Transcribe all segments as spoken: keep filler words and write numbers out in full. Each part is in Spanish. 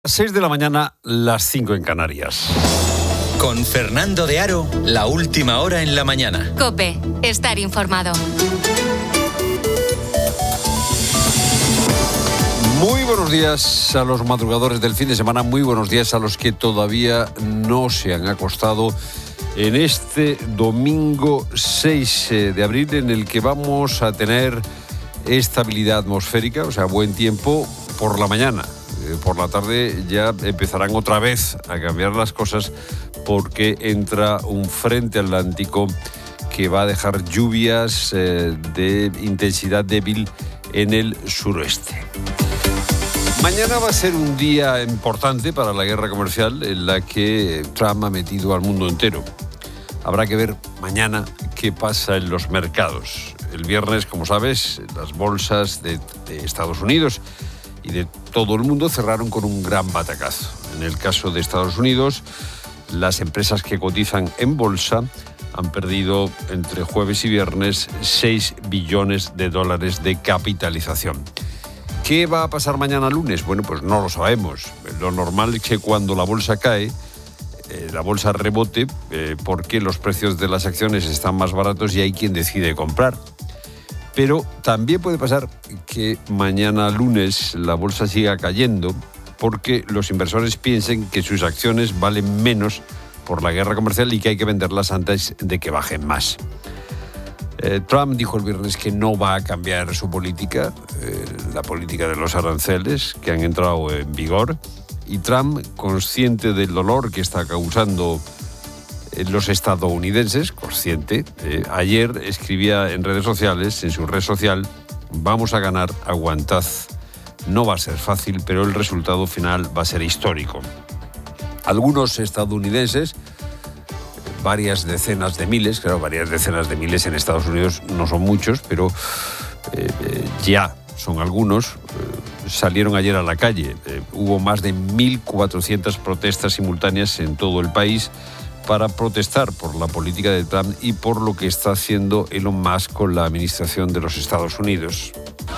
seis de la mañana, las cinco en Canarias. Con Fernando de Aro, la última hora en la mañana. COPE, estar informado. Muy buenos días a los madrugadores del fin de semana, muy buenos días a los que todavía no se han acostado en este domingo seis de abril, en el que vamos a tener estabilidad atmosférica, o sea, buen tiempo por la mañana. Por la tarde ya empezarán otra vez a cambiar las cosas porque entra un frente atlántico que va a dejar lluvias eh, de intensidad débil en el suroeste. Mañana va a ser un día importante para la guerra comercial en la que Trump ha metido al mundo entero. Habrá que ver mañana qué pasa en los mercados. El viernes, como sabes, las bolsas de, de Estados Unidos y de todo el mundo cerraron con un gran batacazo. En el caso de Estados Unidos, las empresas que cotizan en bolsa han perdido entre jueves y viernes seis billones de dólares de capitalización. ¿Qué va a pasar mañana lunes? Bueno, pues no lo sabemos. Lo normal es que cuando la bolsa cae, eh, la bolsa rebote eh, porque los precios de las acciones están más baratos y hay quien decide comprar. Pero también puede pasar que mañana lunes la bolsa siga cayendo porque los inversores piensen que sus acciones valen menos por la guerra comercial y que hay que venderlas antes de que bajen más. Eh, Trump dijo el viernes que no va a cambiar su política, eh, la política de los aranceles que han entrado en vigor, y Trump, consciente del dolor que está causando los estadounidenses, consciente, eh, ayer escribía en redes sociales, en su red social: vamos a ganar, aguantad, no va a ser fácil, pero el resultado final va a ser histórico. Algunos estadounidenses, varias decenas de miles, claro, varias decenas de miles en Estados Unidos no son muchos, pero eh, eh, ya son algunos, eh, salieron ayer a la calle. Eh, hubo más de mil cuatrocientas protestas simultáneas en todo el país para protestar por la política de Trump y por lo que está haciendo Elon Musk con la administración de los Estados Unidos.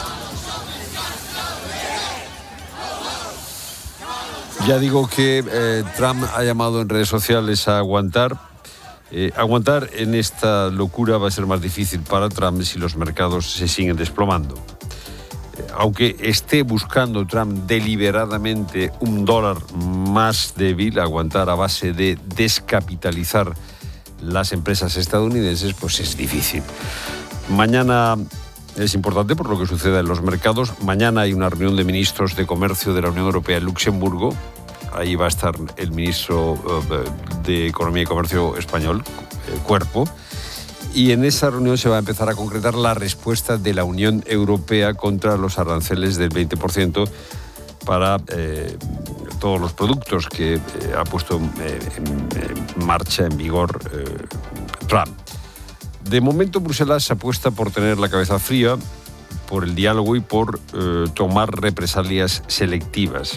Ya digo que eh, Trump ha llamado en redes sociales a aguantar. Eh, aguantar en esta locura va a ser más difícil para Trump si los mercados se siguen desplomando. Eh, aunque esté buscando Trump deliberadamente un dólar más débil, aguantar a base de descapitalizar las empresas estadounidenses, pues es difícil. Mañana es importante por lo que suceda en los mercados. Mañana hay una reunión de ministros de comercio de la Unión Europea en Luxemburgo. Ahí va a estar el ministro de Economía y Comercio español, Cuerpo. Y en esa reunión se va a empezar a concretar la respuesta de la Unión Europea contra los aranceles del veinte por ciento para eh, todos los productos que eh, ha puesto eh, en, en marcha, en vigor, eh, Trump. De momento, Bruselas apuesta por tener la cabeza fría, por el diálogo y por eh, tomar represalias selectivas.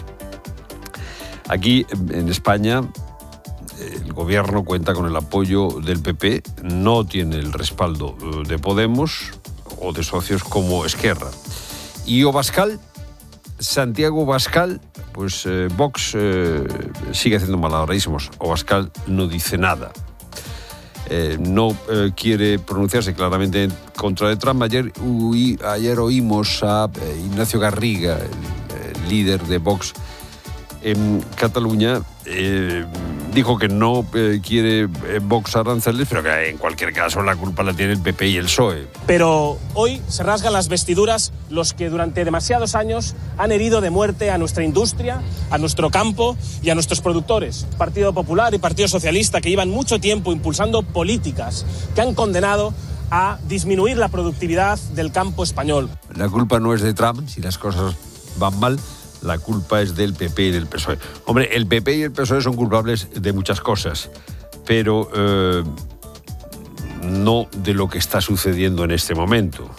Aquí, en España, el gobierno cuenta con el apoyo del P P, no tiene el respaldo de Podemos o de socios como Esquerra. Y Abascal, Santiago Abascal, pues eh, Vox eh, sigue haciendo malabarismos. Abascal no dice nada. Eh, no eh, quiere pronunciarse claramente en contra de Trump. Ayer, uy, ayer oímos a eh, Ignacio Garriga, el, el líder de Vox en Cataluña, eh, dijo que no eh, quiere eh, Vox aranceles, pero que en cualquier caso la culpa la tiene el P P y el P S O E. Pero hoy se rasgan las vestiduras los que durante demasiados años han herido de muerte a nuestra industria, a nuestro campo y a nuestros productores. Partido Popular y Partido Socialista, que llevan mucho tiempo impulsando políticas que han condenado a disminuir la productividad del campo español. La culpa no es de Trump, si las cosas van mal. La culpa es del P P y del P S O E. Hombre, el P P y el P S O E son culpables de muchas cosas, pero eh, no de lo que está sucediendo en este momento.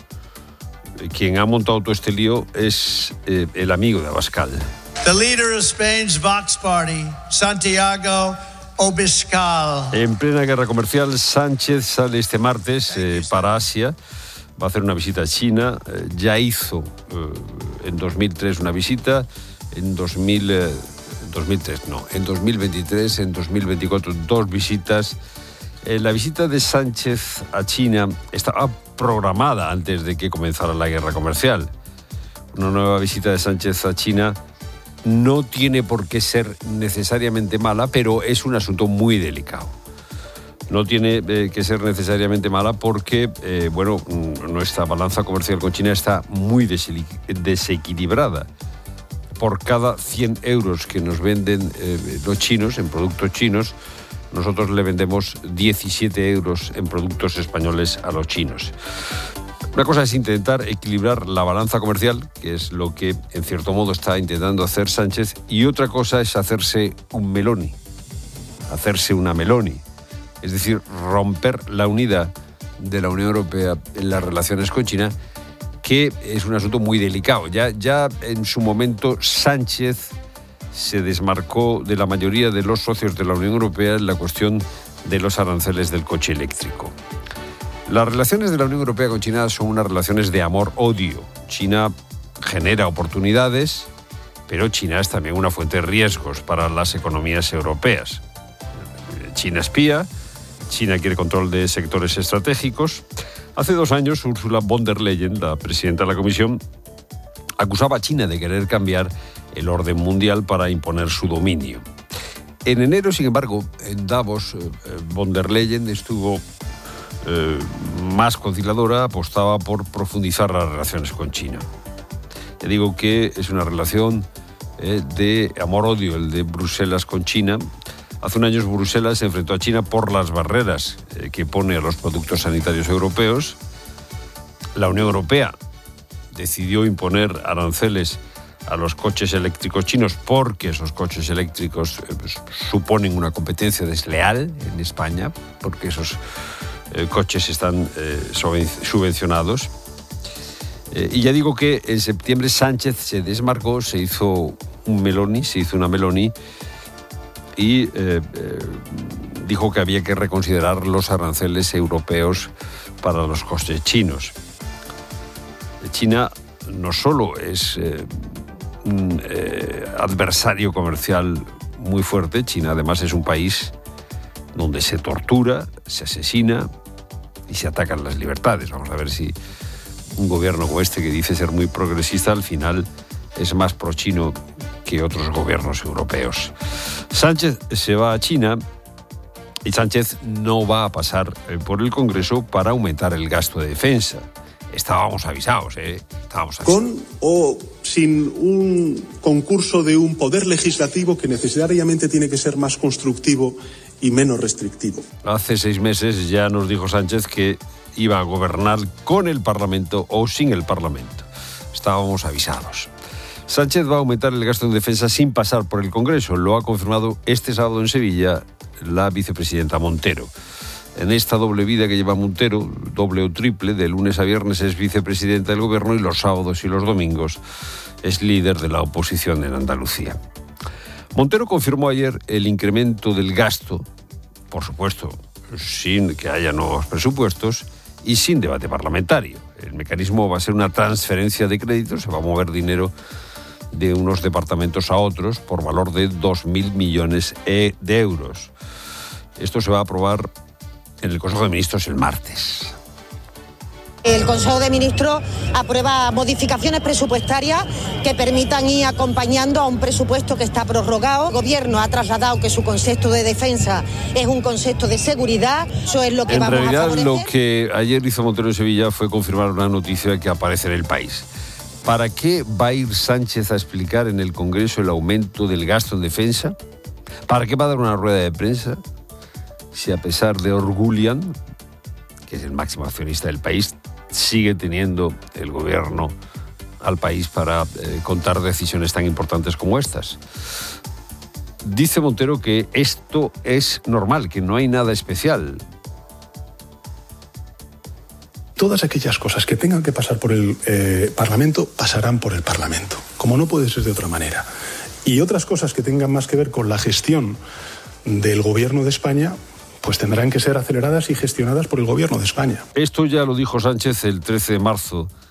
Quien ha montado todo este lío es eh, el amigo de Abascal. The leader of Spain's Vox Party, Santiago Abascal. En plena guerra comercial, Sánchez sale este martes eh, para Asia. Va a hacer una visita a China. Eh, ya hizo eh, en dos mil tres una visita. en dos mil, eh, dos mil tres, no, en dos mil veintitrés, en dos mil veinticuatro, dos visitas. Eh, la visita de Sánchez a China estaba programada antes de que comenzara la guerra comercial. Una nueva visita de Sánchez a China no tiene por qué ser necesariamente mala, pero es un asunto muy delicado. No tiene eh, que ser necesariamente mala porque, eh, bueno, nuestra balanza comercial con China está muy desequilibrada. Por cada cien euros que nos venden eh, los chinos, en productos chinos, nosotros le vendemos diecisiete euros en productos españoles a los chinos. Una cosa es intentar equilibrar la balanza comercial, que es lo que en cierto modo está intentando hacer Sánchez, y otra cosa es hacerse un Meloni, hacerse una Meloni. Es decir, romper la unidad de la Unión Europea en las relaciones con China, que es un asunto muy delicado. Ya, ya en su momento Sánchez se desmarcó de la mayoría de los socios de la Unión Europea en la cuestión de los aranceles del coche eléctrico. Las relaciones de la Unión Europea con China son unas relaciones de amor-odio. China genera oportunidades, pero China es también una fuente de riesgos para las economías europeas. China espía, China quiere control de sectores estratégicos. Hace dos años, Ursula von der Leyen, la presidenta de la Comisión, acusaba a China de querer cambiar el orden mundial para imponer su dominio. En enero, sin embargo, en Davos, eh, von der Leyen estuvo eh, más conciliadora, apostaba por profundizar las relaciones con China. Ya digo que es una relación eh, de amor-odio, el de Bruselas con China. Hace un año Bruselas se enfrentó a China por las barreras eh, que pone a los productos sanitarios europeos. La Unión Europea decidió imponer aranceles a los coches eléctricos chinos porque esos coches eléctricos eh, pues, suponen una competencia desleal en España, porque esos eh, coches están eh, subvencionados. Eh, y ya digo que en septiembre Sánchez se desmarcó, se hizo un Meloni, se hizo una Meloni y eh, eh, dijo que había que reconsiderar los aranceles europeos para los coches chinos. China no solo es eh, un eh, adversario comercial muy fuerte, China además es un país donde se tortura, se asesina y se atacan las libertades. Vamos a ver si un gobierno como este, que dice ser muy progresista, al final es más pro-chino que otros gobiernos europeos. Sánchez se va a China y Sánchez no va a pasar por el Congreso para aumentar el gasto de defensa. Estábamos avisados, ¿eh? Estábamos avisados. Con o sin un concurso de un poder legislativo que necesariamente tiene que ser más constructivo y menos restrictivo. Hace seis meses ya nos dijo Sánchez que iba a gobernar con el Parlamento o sin el Parlamento. Estábamos avisados. Sánchez va a aumentar el gasto en defensa sin pasar por el Congreso. Lo ha confirmado este sábado en Sevilla la vicepresidenta Montero. En esta doble vida que lleva Montero, doble o triple, de lunes a viernes es vicepresidenta del Gobierno y los sábados y los domingos es líder de la oposición en Andalucía. Montero confirmó ayer el incremento del gasto, por supuesto, sin que haya nuevos presupuestos y sin debate parlamentario. El mecanismo va a ser una transferencia de créditos, se va a mover dinero de unos departamentos a otros por valor de dos mil millones de euros. Esto se va a aprobar en el Consejo de Ministros el martes. El Consejo de Ministros aprueba modificaciones presupuestarias que permitan ir acompañando a un presupuesto que está prorrogado. El Gobierno ha trasladado que su concepto de defensa es un concepto de seguridad. Eso es lo que en vamos realidad, a favorecer. Lo que ayer hizo Montero en Sevilla fue confirmar una noticia que aparece en El País. ¿Para qué va a ir Sánchez a explicar en el Congreso el aumento del gasto en defensa? ¿Para qué va a dar una rueda de prensa? Si a pesar de Orgulian, que es el máximo accionista del país, sigue teniendo el gobierno al país para eh, contar decisiones tan importantes como estas. Dice Montero que esto es normal, que no hay nada especial. Todas aquellas cosas que tengan que pasar por el eh, Parlamento pasarán por el Parlamento, como no puede ser de otra manera. Y otras cosas que tengan más que ver con la gestión del Gobierno de España, pues tendrán que ser aceleradas y gestionadas por el Gobierno de España. Esto ya lo dijo Sánchez el trece de marzo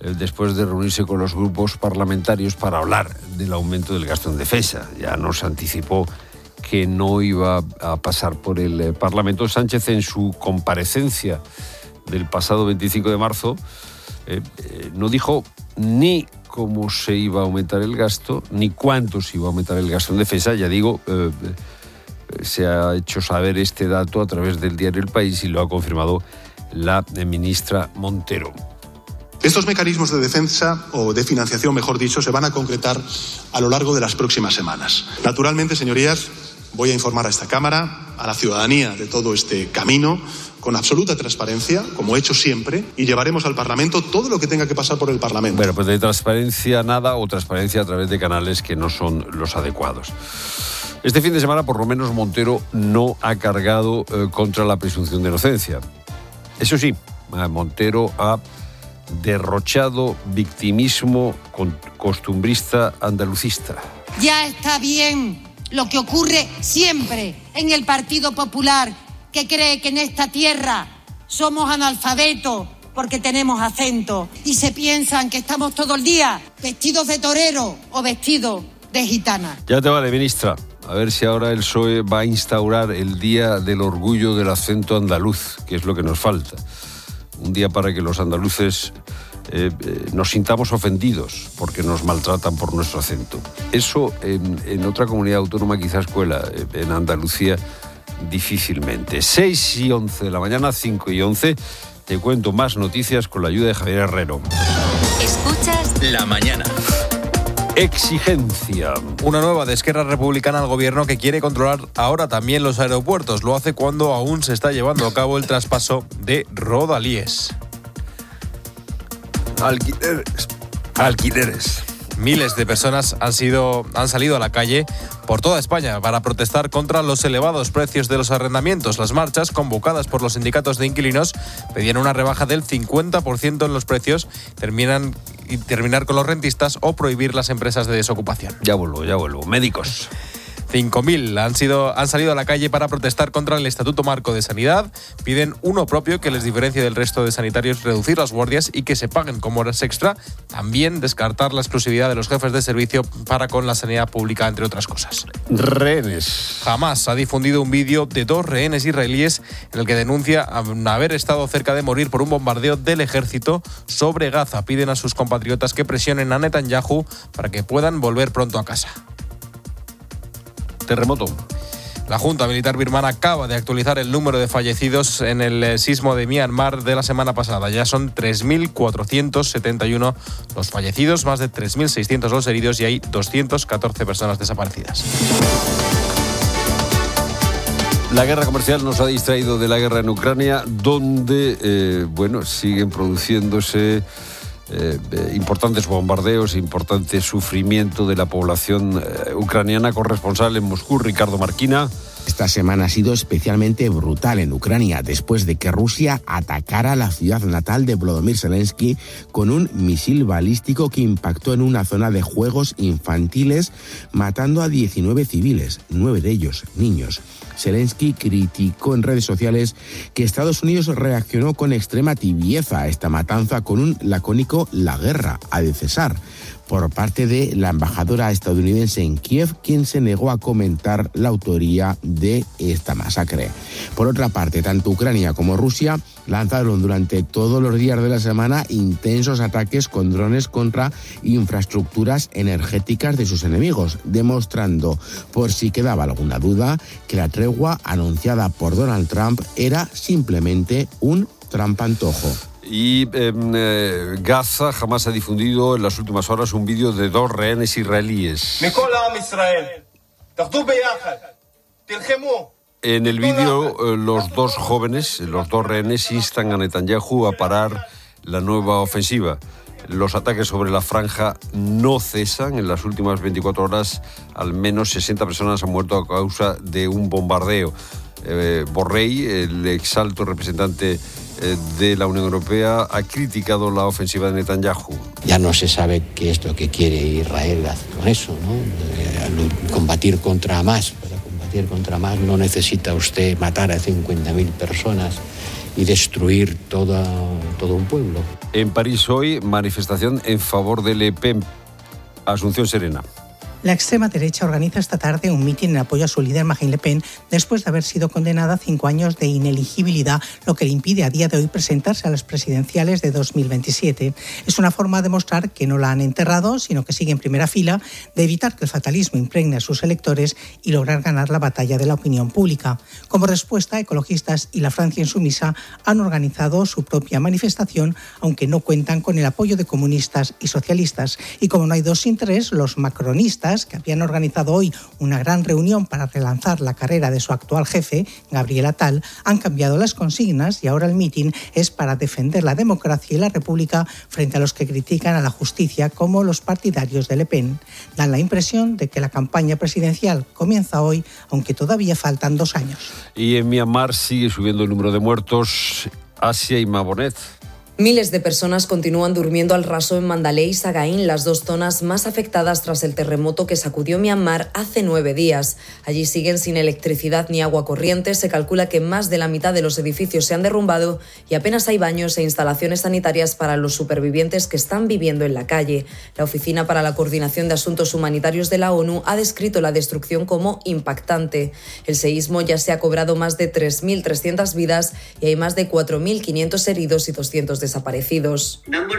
eh, después de reunirse con los grupos parlamentarios para hablar del aumento del gasto en defensa. Ya nos anticipó que no iba a pasar por el eh, Parlamento. Sánchez, en su comparecencia del pasado veinticinco de marzo, eh, eh, no dijo ni cómo se iba a aumentar el gasto, ni cuánto se iba a aumentar el gasto en defensa. Ya digo, eh, eh, se ha hecho saber este dato a través del diario El País y lo ha confirmado la eh, ministra Montero. Estos mecanismos de defensa, o de financiación, mejor dicho, se van a concretar a lo largo de las próximas semanas. Naturalmente, señorías, voy a informar a esta Cámara, a la ciudadanía de todo este camino, con absoluta transparencia, como he hecho siempre, y llevaremos al Parlamento todo lo que tenga que pasar por el Parlamento. Bueno, pues de transparencia nada, o transparencia a través de canales que no son los adecuados. Este fin de semana, por lo menos, Montero no ha cargado eh, contra la presunción de inocencia. Eso sí, Montero ha derrochado victimismo costumbrista andalucista. Ya está bien lo que ocurre siempre en el Partido Popular, que cree que en esta tierra somos analfabetos porque tenemos acento y se piensan que estamos todo el día vestidos de torero o vestidos de gitana. Ya te vale, ministra. A ver si ahora el P S O E va a instaurar el Día del Orgullo del Acento Andaluz, que es lo que nos falta. Un día para que los andaluces eh, eh, nos sintamos ofendidos porque nos maltratan por nuestro acento. Eso en, en otra comunidad autónoma quizás cuela, eh, en Andalucía difícilmente. seis y once de la mañana, cinco y once, te cuento más noticias con la ayuda de Javier Herrero. Escuchas La mañana. Exigencia. Una nueva de Esquerra Republicana al gobierno que quiere controlar ahora también los aeropuertos. Lo hace cuando aún se está llevando a cabo el traspaso de Rodalies. Alquileres. Alquileres. Miles de personas han sido, han salido a la calle por toda España para protestar contra los elevados precios de los arrendamientos. Las marchas, convocadas por los sindicatos de inquilinos, pedían una rebaja del cincuenta por ciento en los precios, terminan, y terminar con los rentistas o prohibir las empresas de desocupación. Ya vuelvo, ya vuelvo. Médicos. cinco mil han, sido, han salido a la calle para protestar contra el Estatuto Marco de Sanidad. Piden uno propio que les diferencie del resto de sanitarios, reducir las guardias y que se paguen como horas extra. También descartar la exclusividad de los jefes de servicio para con la sanidad pública, entre otras cosas. Rehenes. Hamas ha difundido un vídeo de dos rehenes israelíes en el que denuncia haber estado cerca de morir por un bombardeo del ejército sobre Gaza. Piden a sus compatriotas que presionen a Netanyahu para que puedan volver pronto a casa. Terremoto. La Junta Militar Birmana acaba de actualizar el número de fallecidos en el sismo de Myanmar de la semana pasada. Ya son tres mil cuatrocientos setenta y uno los fallecidos, más de tres mil seiscientos los heridos y hay doscientas catorce personas desaparecidas. La guerra comercial nos ha distraído de la guerra en Ucrania, donde eh, bueno, siguen produciéndose Eh, eh, importantes bombardeos, importante sufrimiento de la población eh, ucraniana. Corresponsal en Moscú, Ricardo Marquina. Esta semana ha sido especialmente brutal en Ucrania después de que Rusia atacara la ciudad natal de Volodymyr Zelensky con un misil balístico que impactó en una zona de juegos infantiles, matando a diecinueve civiles, nueve de ellos niños. Zelensky criticó en redes sociales que Estados Unidos reaccionó con extrema tibieza a esta matanza con un lacónico "la guerra ha de cesar" por parte de la embajadora estadounidense en Kiev, quien se negó a comentar la autoría de esta masacre. Por otra parte, tanto Ucrania como Rusia lanzaron durante todos los días de la semana intensos ataques con drones contra infraestructuras energéticas de sus enemigos, demostrando, por si quedaba alguna duda, que la tregua anunciada por Donald Trump era simplemente un trampantojo. Y eh, eh, Gaza jamás ha difundido en las últimas horas un vídeo de dos rehenes israelíes. En el vídeo, eh, los dos jóvenes, los dos rehenes, instan a Netanyahu a parar la nueva ofensiva. Los ataques sobre la franja no cesan. En las últimas veinticuatro horas, al menos sesenta personas han muerto a causa de un bombardeo. Eh, Borrell, el exalto representante eh, de la Unión Europea, ha criticado la ofensiva de Netanyahu. Ya no se sabe qué es lo que quiere Israel con eso, ¿no? Eh, combatir contra Hamas. Para combatir contra Hamas no necesita usted matar a cincuenta mil personas y destruir toda, todo un pueblo. En París hoy, manifestación en favor de Le Pen. Asunción Serena. La extrema derecha organiza esta tarde un mitin en apoyo a su líder Marine Le Pen después de haber sido condenada a cinco años de ineligibilidad, lo que le impide a día de hoy presentarse a las presidenciales de dos mil veintisiete. Es una forma de mostrar que no la han enterrado, sino que sigue en primera fila, de evitar que el fatalismo impregne a sus electores y lograr ganar la batalla de la opinión pública. Como respuesta, ecologistas y la Francia Insumisa han organizado su propia manifestación, aunque no cuentan con el apoyo de comunistas y socialistas. Y como no hay dos sin tres, los macronistas, que habían organizado hoy una gran reunión para relanzar la carrera de su actual jefe, Gabriel Attal, han cambiado las consignas y ahora el mitin es para defender la democracia y la república frente a los que critican a la justicia, como los partidarios de Le Pen. Dan la impresión de que la campaña presidencial comienza hoy, aunque todavía faltan dos años. Y en Myanmar sigue subiendo el número de muertos. Asia y Mabonet. Miles de personas continúan durmiendo al raso en Mandalay y Sagaing, las dos zonas más afectadas tras el terremoto que sacudió Myanmar hace nueve días. Allí siguen sin electricidad ni agua corriente. Se calcula que más de la mitad de los edificios se han derrumbado y apenas hay baños e instalaciones sanitarias para los supervivientes que están viviendo en la calle. La Oficina para la Coordinación de Asuntos Humanitarios de la ONU ha descrito la destrucción como impactante. El seísmo ya se ha cobrado más de tres mil trescientas vidas y hay más de cuatro mil quinientos heridos y doscientos desaparecidos.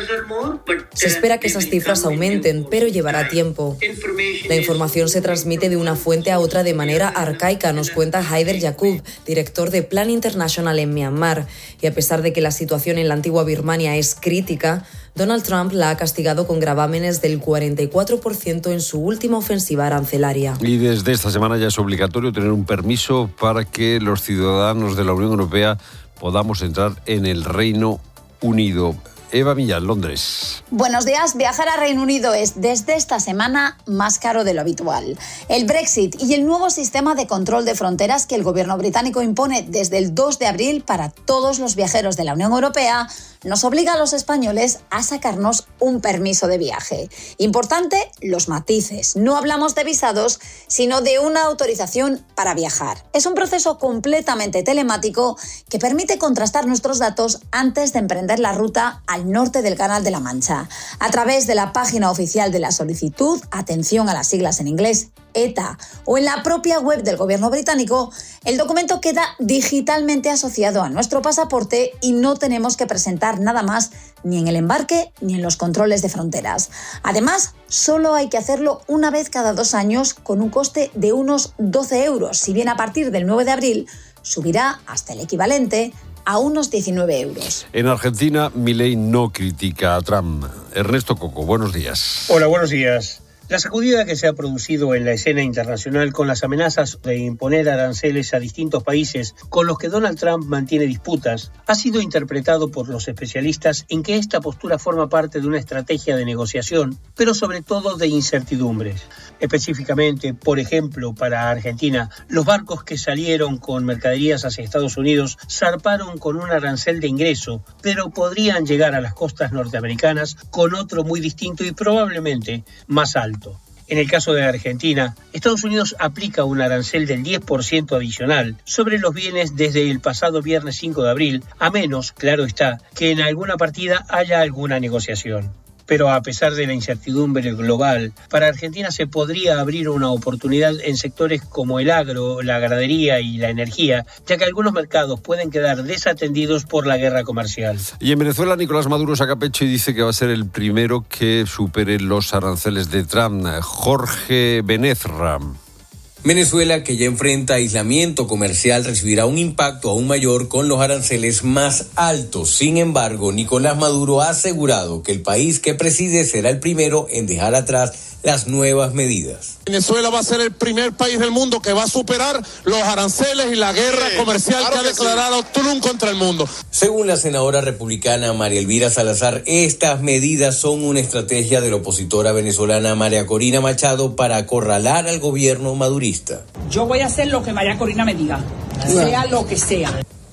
Se espera que esas cifras aumenten, pero llevará tiempo. La información se transmite de una fuente a otra de manera arcaica, nos cuenta Haider Yaqub, director de Plan International en Myanmar. Y a pesar de que la situación en la antigua Birmania es crítica, Donald Trump la ha castigado con gravámenes del cuarenta y cuatro por ciento en su última ofensiva arancelaria. Y desde esta semana ya es obligatorio tener un permiso para que los ciudadanos de la Unión Europea podamos entrar en el Reino Unido. Eva Millán, Londres. Buenos días. Viajar a Reino Unido es desde esta semana más caro de lo habitual. El Brexit y el nuevo sistema de control de fronteras que el gobierno británico impone desde el dos de abril para todos los viajeros de la Unión Europea nos obliga a los españoles a sacarnos un permiso de viaje. Importante, los matices. No hablamos de visados, sino de una autorización para viajar. Es un proceso completamente telemático que permite contrastar nuestros datos antes de emprender la ruta al norte del Canal de la Mancha. A través de la página oficial de la solicitud, atención a las siglas en inglés, E T A, o en la propia web del gobierno británico, el documento queda digitalmente asociado a nuestro pasaporte y no tenemos que presentar nada más ni en el embarque ni en los controles de fronteras. Además, solo hay que hacerlo una vez cada dos años con un coste de unos doce euros, si bien a partir del nueve de abril subirá hasta el equivalente a unos diecinueve euros. En Argentina, Milei no critica a Trump. Ernesto Coco, buenos días. Hola, buenos días. La sacudida que se ha producido en la escena internacional con las amenazas de imponer aranceles a distintos países con los que Donald Trump mantiene disputas ha sido interpretado por los especialistas en que esta postura forma parte de una estrategia de negociación, pero sobre todo de incertidumbres. Específicamente, por ejemplo, para Argentina, los barcos que salieron con mercaderías hacia Estados Unidos zarparon con un arancel de ingreso, pero podrían llegar a las costas norteamericanas con otro muy distinto y probablemente más alto. En el caso de Argentina, Estados Unidos aplica un arancel del diez por ciento adicional sobre los bienes desde el pasado viernes cinco de abril, a menos, claro está, que en alguna partida haya alguna negociación. Pero a pesar de la incertidumbre global, para Argentina se podría abrir una oportunidad en sectores como el agro, la ganadería y la energía, ya que algunos mercados pueden quedar desatendidos por la guerra comercial. Y en Venezuela, Nicolás Maduro saca pecho y dice que va a ser el primero que supere los aranceles de Trump. Jorge Benezra. Venezuela, que ya enfrenta aislamiento comercial, recibirá un impacto aún mayor con los aranceles más altos. Sin embargo, Nicolás Maduro ha asegurado que el país que preside será el primero en dejar atrás las nuevas medidas. Venezuela va a ser el primer país del mundo que va a superar los aranceles y la guerra sí, comercial claro que ha declarado sí. Trump contra el mundo. Según la senadora republicana María Elvira Salazar, estas medidas son una estrategia de la opositora venezolana María Corina Machado para acorralar al gobierno madurista. Yo voy a hacer lo que María Corina me diga, sea lo que sea.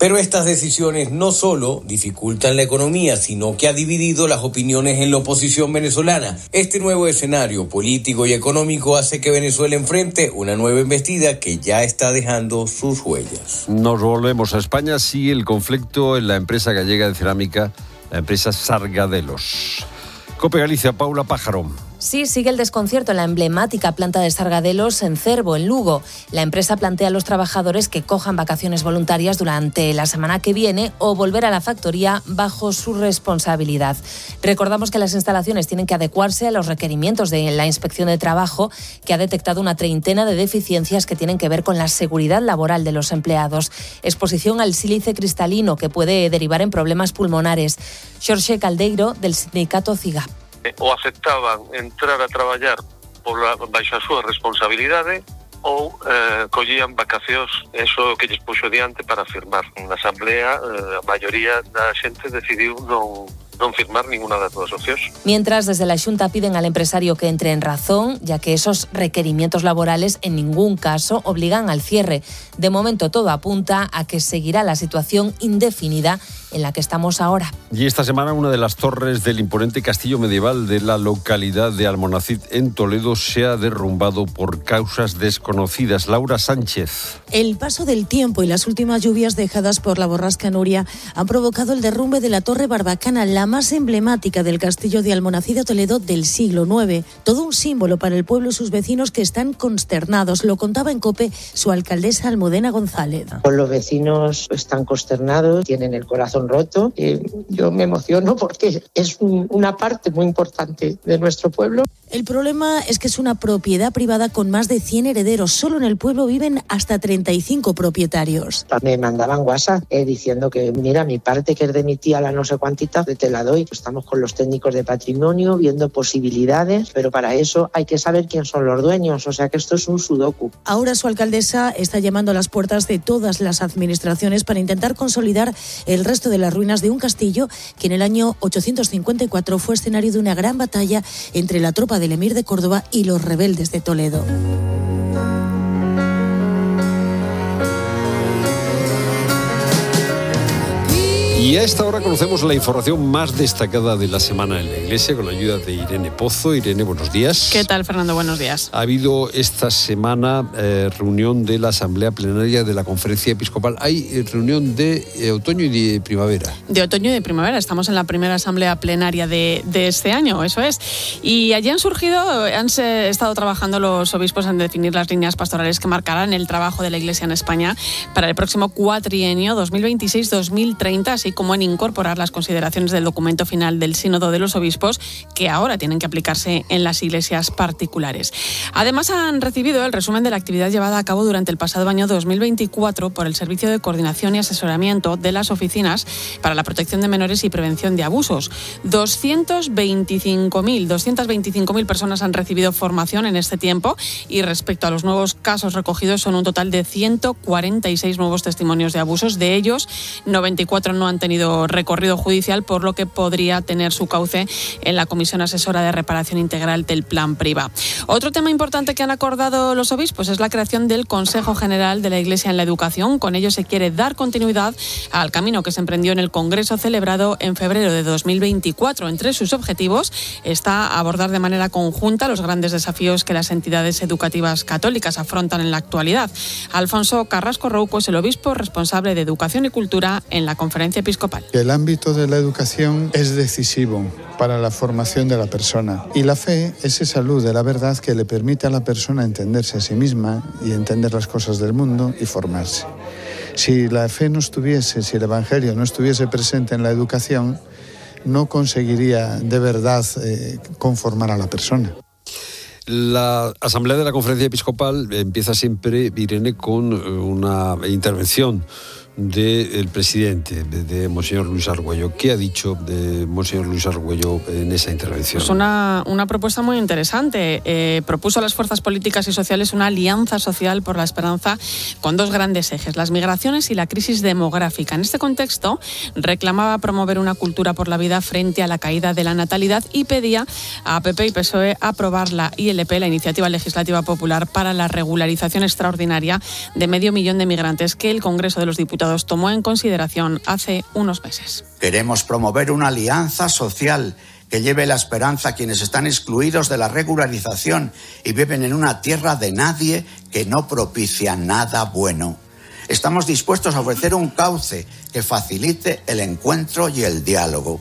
Pero estas decisiones no solo dificultan la economía, sino que ha dividido las opiniones en la oposición venezolana. Este nuevo escenario político y económico hace que Venezuela enfrente una nueva embestida que ya está dejando sus huellas. Nos volvemos a España. Sigue el conflicto en la empresa gallega de cerámica, la empresa Sargadelos. COPE Galicia, Paula Pájaro. Sí, sigue el desconcierto en la emblemática planta de Sargadelos en Cervo, en Lugo. La empresa plantea a los trabajadores que cojan vacaciones voluntarias durante la semana que viene o volver a la factoría bajo su responsabilidad. Recordamos que las instalaciones tienen que adecuarse a los requerimientos de la Inspección de Trabajo, que ha detectado una treintena de deficiencias que tienen que ver con la seguridad laboral de los empleados. Exposición al sílice cristalino, que puede derivar en problemas pulmonares. Xorxe Caldeiro, del sindicato CIGAP. O aceptaban entrar a traballar por la, baixo a súa responsabilidade ou eh, collían vacacións, eso que lles puxo diante para firmar. Na asamblea, eh, a maioría da xente decidiu non non firmar ninguna das dúas opcións. Mientras, desde la Xunta piden al empresario que entre en razón, ya que esos requerimientos laborales en ningún caso obligan al cierre. De momento todo apunta a que seguirá la situación indefinida en la que estamos ahora. Y esta semana una de las torres del imponente castillo medieval de la localidad de Almonacid, en Toledo, se ha derrumbado por causas desconocidas. Laura Sánchez. El paso del tiempo y las últimas lluvias dejadas por la borrasca Nuria han provocado el derrumbe de la torre Barbacana, la más emblemática del castillo de Almonacid de Toledo del siglo noveno. Todo un símbolo para el pueblo y sus vecinos que están consternados. Lo contaba en COPE su alcaldesa Almudena González. Los vecinos están consternados, tienen el corazón roto. Eh, yo me emociono porque es un, una parte muy importante de nuestro pueblo. El problema es que es una propiedad privada con más de cien herederos. Solo en el pueblo viven hasta treinta y cinco propietarios. Me mandaban WhatsApp eh, diciendo que mira, mi parte que es de mi tía, la no sé cuantita, te la doy. Estamos con los técnicos de patrimonio viendo posibilidades, pero para eso hay que saber quién son los dueños. O sea que esto es un sudoku. Ahora su alcaldesa está llamando a las puertas de todas las administraciones para intentar consolidar el resto de las ruinas de un castillo que en el año ochocientos cincuenta y cuatro fue escenario de una gran batalla entre la tropa del emir de Córdoba y los rebeldes de Toledo. Y a esta hora conocemos la información más destacada de la semana en la Iglesia con la ayuda de Irene Pozo. Irene, buenos días. ¿Qué tal, Fernando? Buenos días. Ha habido esta semana eh, reunión de la Asamblea Plenaria de la Conferencia Episcopal. Hay eh, reunión de eh, otoño y de primavera. De otoño y de primavera. Estamos en la primera Asamblea Plenaria de, de este año, eso es. Y allí han surgido, han se, estado trabajando los obispos en definir las líneas pastorales que marcarán el trabajo de la Iglesia en España para el próximo cuatrienio dos mil veintiséis dos mil treinta, así como en incorporar las consideraciones del documento final del Sínodo de los Obispos, que ahora tienen que aplicarse en las iglesias particulares. Además, han recibido el resumen de la actividad llevada a cabo durante el pasado año dos mil veinticuatro por el Servicio de Coordinación y Asesoramiento de las Oficinas para la Protección de Menores y Prevención de Abusos. doscientos veinticinco mil personas han recibido formación en este tiempo y respecto a los nuevos casos recogidos son un total de ciento cuarenta y seis nuevos testimonios de abusos. De ellos, noventa y cuatro no han tenido recorrido judicial, por lo que podría tener su cauce en la Comisión Asesora de Reparación Integral del Plan Priva. Otro tema importante que han acordado los obispos es la creación del Consejo General de la Iglesia en la Educación. Con ello se quiere dar continuidad al camino que se emprendió en el Congreso celebrado en febrero de dos mil veinticuatro. Entre sus objetivos está abordar de manera conjunta los grandes desafíos que las entidades educativas católicas afrontan en la actualidad. Alfonso Carrasco Rouco es el obispo responsable de Educación y Cultura en la Conferencia Episcopal. El ámbito de la educación es decisivo para la formación de la persona y la fe es esa luz de la verdad que le permite a la persona entenderse a sí misma y entender las cosas del mundo y formarse. Si la fe no estuviese, si el Evangelio no estuviese presente en la educación, no conseguiría de verdad eh, conformar a la persona. La Asamblea de la Conferencia Episcopal empieza siempre, Irene, con una intervención del presidente, de, de Monseñor Luis Argüello. ¿Qué ha dicho de Monseñor Luis Argüello en esa intervención? Pues una, una propuesta muy interesante. Eh, propuso a las fuerzas políticas y sociales una alianza social por la esperanza con dos grandes ejes, las migraciones y la crisis demográfica. En este contexto, reclamaba promover una cultura por la vida frente a la caída de la natalidad y pedía a P P y P S O E aprobar la I L P, la Iniciativa Legislativa Popular para la regularización extraordinaria de medio millón de migrantes que el Congreso de los Diputados Diputados tomó en consideración hace unos meses. Queremos promover una alianza social que lleve la esperanza a quienes están excluidos de la regularización y viven en una tierra de nadie que no propicia nada bueno. Estamos dispuestos a ofrecer un cauce que facilite el encuentro y el diálogo.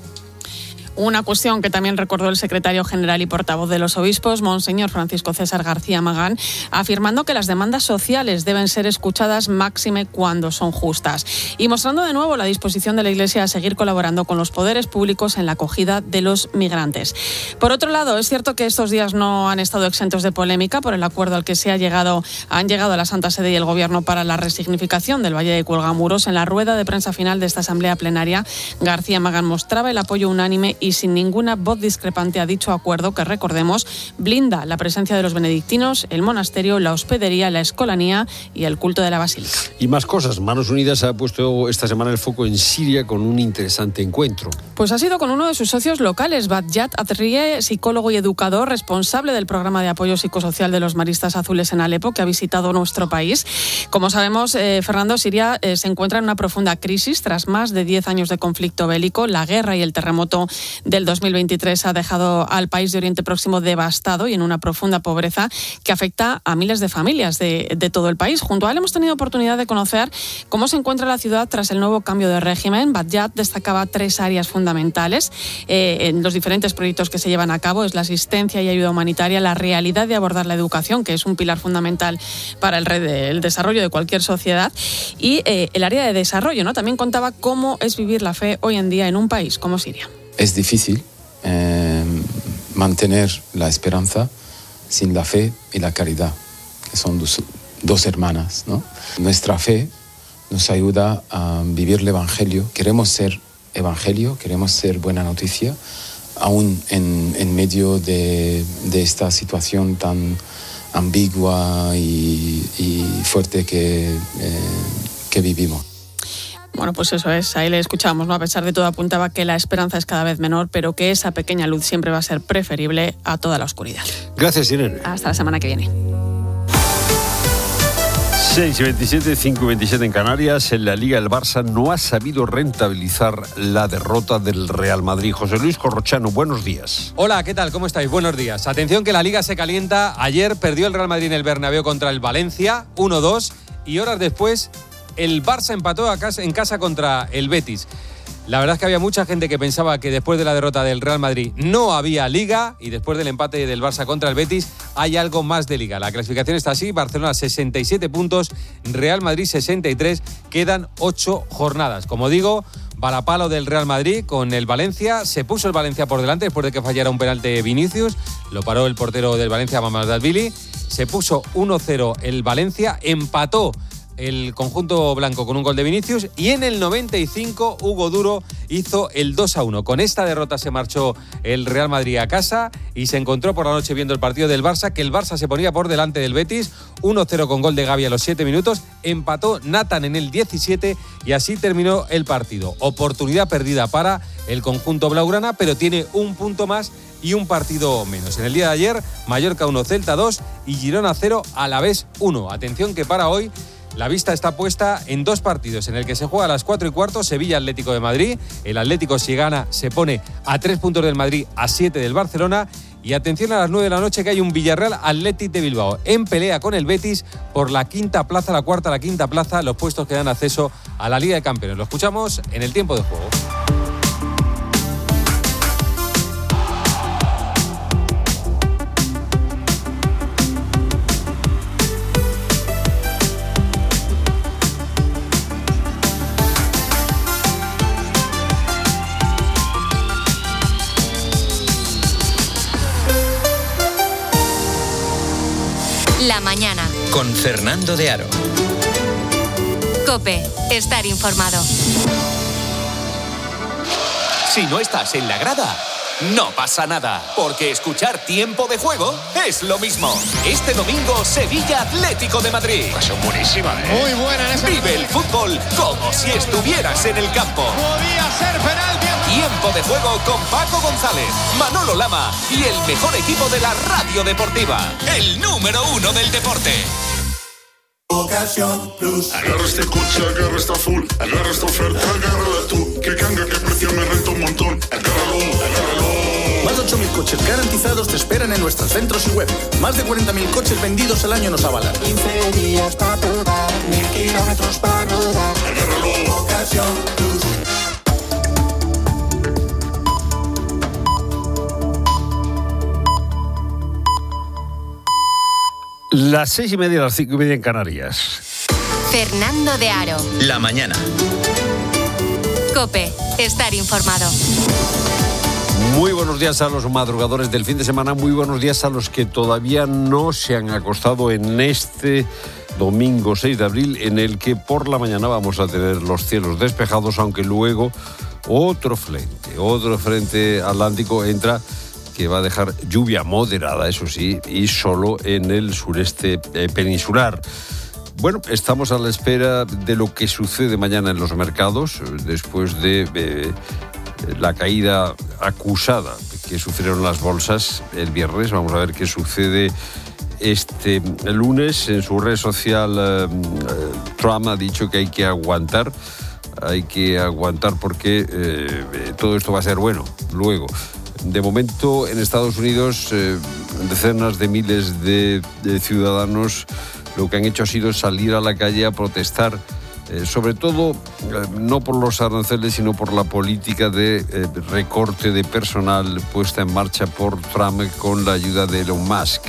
Una cuestión que también recordó el secretario general y portavoz de los obispos, Monseñor Francisco César García Magán, afirmando que las demandas sociales deben ser escuchadas máxime cuando son justas. Y mostrando de nuevo la disposición de la Iglesia a seguir colaborando con los poderes públicos en la acogida de los migrantes. Por otro lado, es cierto que estos días no han estado exentos de polémica por el acuerdo al que se ha llegado, han llegado la Santa Sede y el Gobierno para la resignificación del Valle de Cuelgamuros. En la rueda de prensa final de esta asamblea plenaria, García Magán mostraba el apoyo unánime y sin ninguna voz discrepante a dicho acuerdo que, recordemos, blinda la presencia de los benedictinos, el monasterio, la hospedería, la escolanía y el culto de la basílica. Y más cosas. Manos Unidas ha puesto esta semana el foco en Siria con un interesante encuentro. Pues ha sido con uno de sus socios locales, Badjat Atrie, psicólogo y educador, responsable del programa de apoyo psicosocial de los Maristas Azules en Alepo, que ha visitado nuestro país. Como sabemos, eh, Fernando, Siria eh, se encuentra en una profunda crisis tras más de diez años de conflicto bélico. La guerra y el terremoto del dos mil veintitrés ha dejado al país de Oriente Próximo devastado y en una profunda pobreza que afecta a miles de familias de, de todo el país. Junto a él hemos tenido oportunidad de conocer cómo se encuentra la ciudad tras el nuevo cambio de régimen. Badjat destacaba tres áreas fundamentales eh, en los diferentes proyectos que se llevan a cabo. Es la asistencia y ayuda humanitaria, la realidad de abordar la educación, que es un pilar fundamental para el, el desarrollo de cualquier sociedad, y eh, el área de desarrollo, ¿no? También contaba cómo es vivir la fe hoy en día en un país como Siria. Es difícil eh, mantener la esperanza sin la fe y la caridad, que son dos, dos hermanas, ¿no? Nuestra fe nos ayuda a vivir el Evangelio. Queremos ser Evangelio, queremos ser buena noticia, aún en, en medio de, de esta situación tan ambigua y, y fuerte que, eh, que vivimos. Bueno, pues eso es, ahí le escuchamos, ¿no? A pesar de todo apuntaba que la esperanza es cada vez menor, pero que esa pequeña luz siempre va a ser preferible a toda la oscuridad. Gracias, Irene. Hasta la semana que viene. seis y veintisiete, cinco y veintisiete en Canarias. En la Liga el Barça no ha sabido rentabilizar la derrota del Real Madrid. José Luis Corrochano, buenos días. Hola, ¿qué tal? ¿Cómo estáis? Buenos días. Atención que la Liga se calienta. Ayer perdió el Real Madrid en el Bernabéu contra el Valencia, uno dos, y horas después el Barça empató a casa, en casa contra el Betis. La verdad es que había mucha gente que pensaba que después de la derrota del Real Madrid no había Liga, y después del empate del Barça contra el Betis hay algo más de Liga. La clasificación está así: Barcelona sesenta y siete puntos, Real Madrid sesenta y tres, quedan ocho jornadas. Como digo, varapalo del Real Madrid con el Valencia. Se puso el Valencia por delante después de que fallara un penalti Vinicius, lo paró el portero del Valencia, Mamardashvili. Se puso uno cero el Valencia, empató el conjunto blanco con un gol de Vinicius, y en el noventa y cinco Hugo Duro hizo el dos a uno. Con esta derrota se marchó el Real Madrid a casa y se encontró por la noche viendo el partido del Barça, que el Barça se ponía por delante del Betis, uno cero con gol de Gavi a los siete minutos, empató Nathan en el diecisiete y así terminó el partido. Oportunidad perdida para el conjunto blaugrana, pero tiene un punto más y un partido menos. En el día de ayer, Mallorca uno, Celta dos y Girona cero, Alavés uno. Atención que para hoy la vista está puesta en dos partidos, en el que se juega a las cuatro y cuarto, Sevilla Atlético de Madrid. El Atlético, si gana, se pone a tres puntos del Madrid, a siete del Barcelona. Y atención a las nueve de la noche, que hay un Villarreal Athletic de Bilbao en pelea con el Betis por la quinta plaza, la cuarta, la quinta plaza, los puestos que dan acceso a la Liga de Campeones. Lo escuchamos en el tiempo de juego. La mañana. Con Fernando de Aro. COPE. Estar informado. Si no estás en la grada, no pasa nada, porque escuchar Tiempo de Juego es lo mismo. Este domingo, Sevilla Atlético de Madrid. Pasión buenísima, ¿eh? Muy buena en esa. Vive el fútbol como si estuvieras en el campo. Podía ser penalti. Tiempo de Juego con Paco González, Manolo Lama y el mejor equipo de la radio deportiva. El número uno del deporte. Ocasión Plus. Agarra este coche, agarra esta full, agarra esta oferta, agárrala tú. Que canga, que precio me renta un montón. Agárralo, agárralo. Más de ocho mil coches garantizados te esperan en nuestros centros y web. Más de cuarenta mil coches vendidos al año nos avalan. quince días para probar, mil kilómetros para rodar. Agárralo. Ocasión Plus. Las seis y media, las cinco y media en Canarias. Fernando de Aro. La mañana. COPE. Estar informado. Muy buenos días a los madrugadores del fin de semana, muy buenos días a los que todavía no se han acostado en este domingo seis de abril, en el que por la mañana vamos a tener los cielos despejados, aunque luego otro frente, otro frente atlántico entra, que va a dejar lluvia moderada, eso sí, y solo en el sureste eh, peninsular. Bueno, estamos a la espera de lo que sucede mañana en los mercados, después de eh, la caída acusada que sufrieron las bolsas el viernes. Vamos a ver qué sucede este lunes. En su red social, eh, Trump ha dicho que hay que aguantar, hay que aguantar porque eh, todo esto va a ser bueno luego. De momento, en Estados Unidos, eh, decenas de miles de, de ciudadanos lo que han hecho ha sido salir a la calle a protestar, eh, sobre todo eh, no por los aranceles, sino por la política de eh, recorte de personal puesta en marcha por Trump con la ayuda de Elon Musk.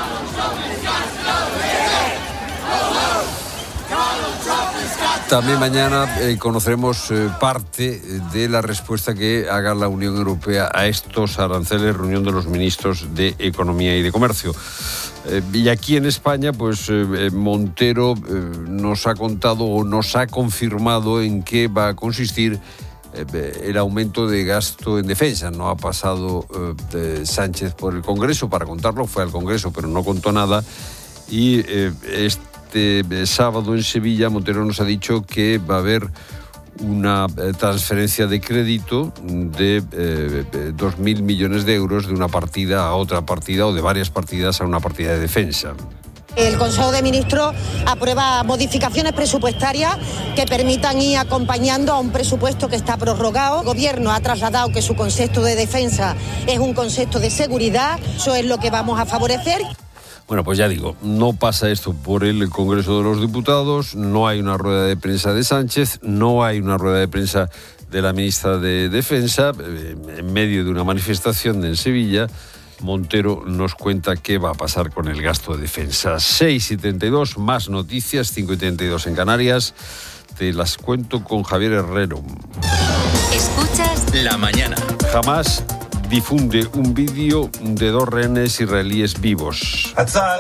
También mañana eh, conoceremos eh, parte de la respuesta que haga la Unión Europea a estos aranceles, reunión de los ministros de Economía y de Comercio. Eh, y aquí en España, pues eh, Montero eh, nos ha contado o nos ha confirmado en qué va a consistir eh, el aumento de gasto en defensa. No ha pasado eh, Sánchez por el Congreso para contarlo, fue al Congreso pero no contó nada. Y eh, este Este sábado en Sevilla, Montero nos ha dicho que va a haber una transferencia de crédito de eh, dos mil millones de euros de una partida a otra partida o de varias partidas a una partida de defensa. El Consejo de Ministros aprueba modificaciones presupuestarias que permitan ir acompañando a un presupuesto que está prorrogado. El Gobierno ha trasladado que su concepto de defensa es un concepto de seguridad. Eso es lo que vamos a favorecer. Bueno, pues ya digo, no pasa esto por el Congreso de los Diputados, no hay una rueda de prensa de Sánchez, no hay una rueda de prensa de la ministra de Defensa. En medio de una manifestación en Sevilla, Montero nos cuenta qué va a pasar con el gasto de defensa. seis y treinta y dos, más noticias, cinco y treinta y dos en Canarias. Te las cuento con Javier Herrero. Escuchas La mañana. Jamás difunde un vídeo de dos rehenes israelíes vivos.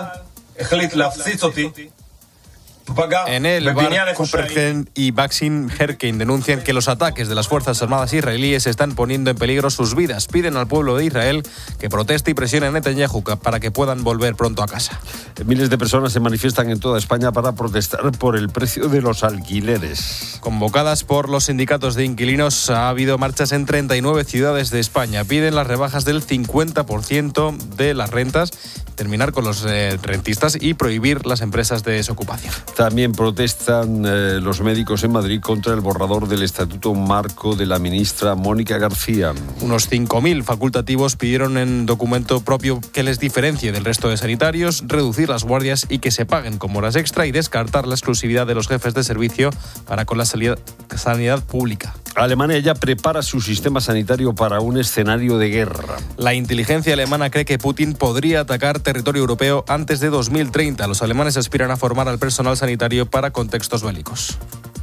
En el bar, Coopergen y Baxin Herkein denuncian que los ataques de las Fuerzas Armadas israelíes están poniendo en peligro sus vidas. Piden al pueblo de Israel que proteste y presione a Netanyahu para que puedan volver pronto a casa. Miles de personas se manifiestan en toda España para protestar por el precio de los alquileres. Convocadas por los sindicatos de inquilinos, ha habido marchas en treinta y nueve ciudades de España. Piden las rebajas del cincuenta por ciento de las rentas, terminar con los eh, rentistas y prohibir las empresas de desocupación. También protestan eh, los médicos en Madrid contra el borrador del Estatuto Marco de la ministra Mónica García. Unos cinco mil facultativos pidieron en documento propio que les diferencie del resto de sanitarios, reducir las guardias y que se paguen como horas extra y descartar la exclusividad de los jefes de servicio para con la sanidad, sanidad pública. Alemania ya prepara su sistema sanitario para un escenario de guerra. La inteligencia alemana cree que Putin podría atacar territorio europeo antes de dos mil treinta. Los alemanes aspiran a formar al personal sanitario para contextos bélicos.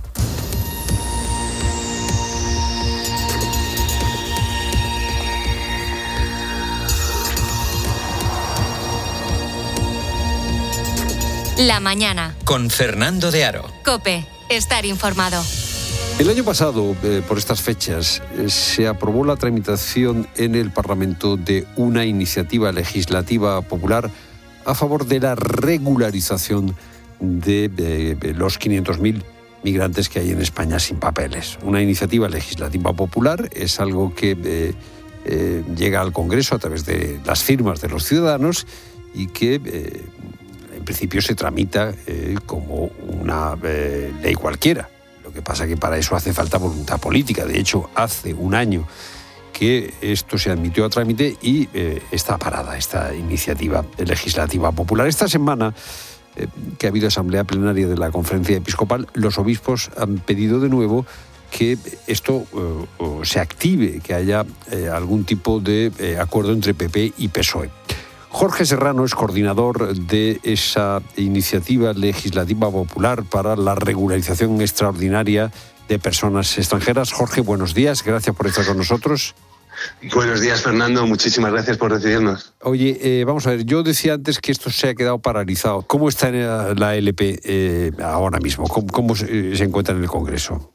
La mañana. Con Fernando de Aro. COPE. Estar informado. El año pasado, eh, por estas fechas, eh, se aprobó la tramitación en el Parlamento de una iniciativa legislativa popular a favor de la regularización de, de, de los quinientos mil migrantes que hay en España sin papeles. Una iniciativa legislativa popular es algo que eh, eh, llega al Congreso a través de las firmas de los ciudadanos y que eh, principio se tramita eh, como una eh, ley cualquiera. Lo que pasa es que para eso hace falta voluntad política. De hecho, hace un año que esto se admitió a trámite y eh, está parada esta iniciativa legislativa popular. Esta semana eh, que ha habido asamblea plenaria de la Conferencia Episcopal, los obispos han pedido de nuevo que esto eh, se active, que haya eh, algún tipo de eh, acuerdo entre P P y P S O E. Jorge Serrano es coordinador de esa iniciativa legislativa popular para la regularización extraordinaria de personas extranjeras. Jorge, buenos días, gracias por estar con nosotros. Buenos días, Fernando, muchísimas gracias por recibirnos. Oye, eh, vamos a ver, yo decía antes que esto se ha quedado paralizado. ¿Cómo está la L P eh, ahora mismo? ¿Cómo, cómo se, se encuentra en el Congreso?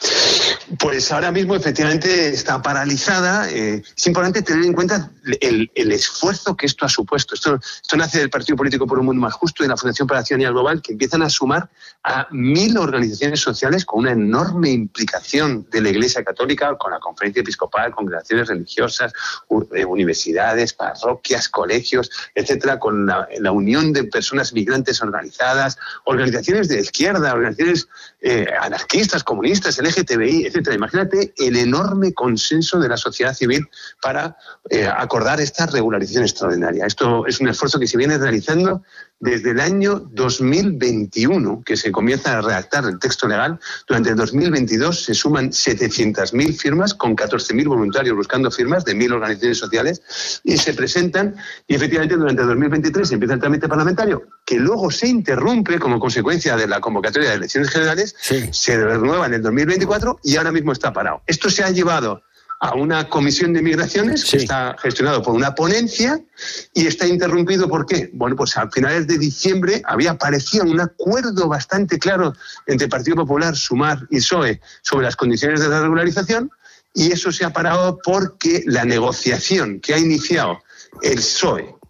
Pues ahora mismo efectivamente está paralizada. Eh, es importante tener en cuenta el, el esfuerzo que esto ha supuesto. Esto, esto nace del Partido Político por un Mundo Más Justo y de la Fundación para la Ciudadanía Global, que empiezan a sumar a mil organizaciones sociales con una enorme implicación de la Iglesia Católica, con la Conferencia Episcopal, congregaciones religiosas, universidades, parroquias, colegios, etcétera, con la, la unión de personas migrantes organizadas, organizaciones de izquierda, organizaciones eh, anarquistas, comunistas, L G T B I, etcétera. Imagínate el enorme consenso de la sociedad civil para eh, acordar esta regularización extraordinaria. Esto es un esfuerzo que se viene realizando desde el año dos mil veintiuno, que se comienza a redactar el texto legal. Durante el dos mil veintidós se suman setecientas mil firmas, con catorce mil voluntarios buscando firmas de mil organizaciones sociales, y se presentan, y efectivamente durante el dos mil veintitrés empieza el trámite parlamentario, que luego se interrumpe como consecuencia de la convocatoria de elecciones generales, sí. Se renueva en el dos mil veinticuatro y ahora mismo está parado. Esto se ha llevado a una comisión de migraciones, sí, que está gestionado por una ponencia y está interrumpido. ¿Por qué? Bueno, pues a finales de diciembre había aparecido un acuerdo bastante claro entre Partido Popular, Sumar y P S O E sobre las condiciones de la regularización, y eso se ha parado porque la negociación que ha iniciado el P S O E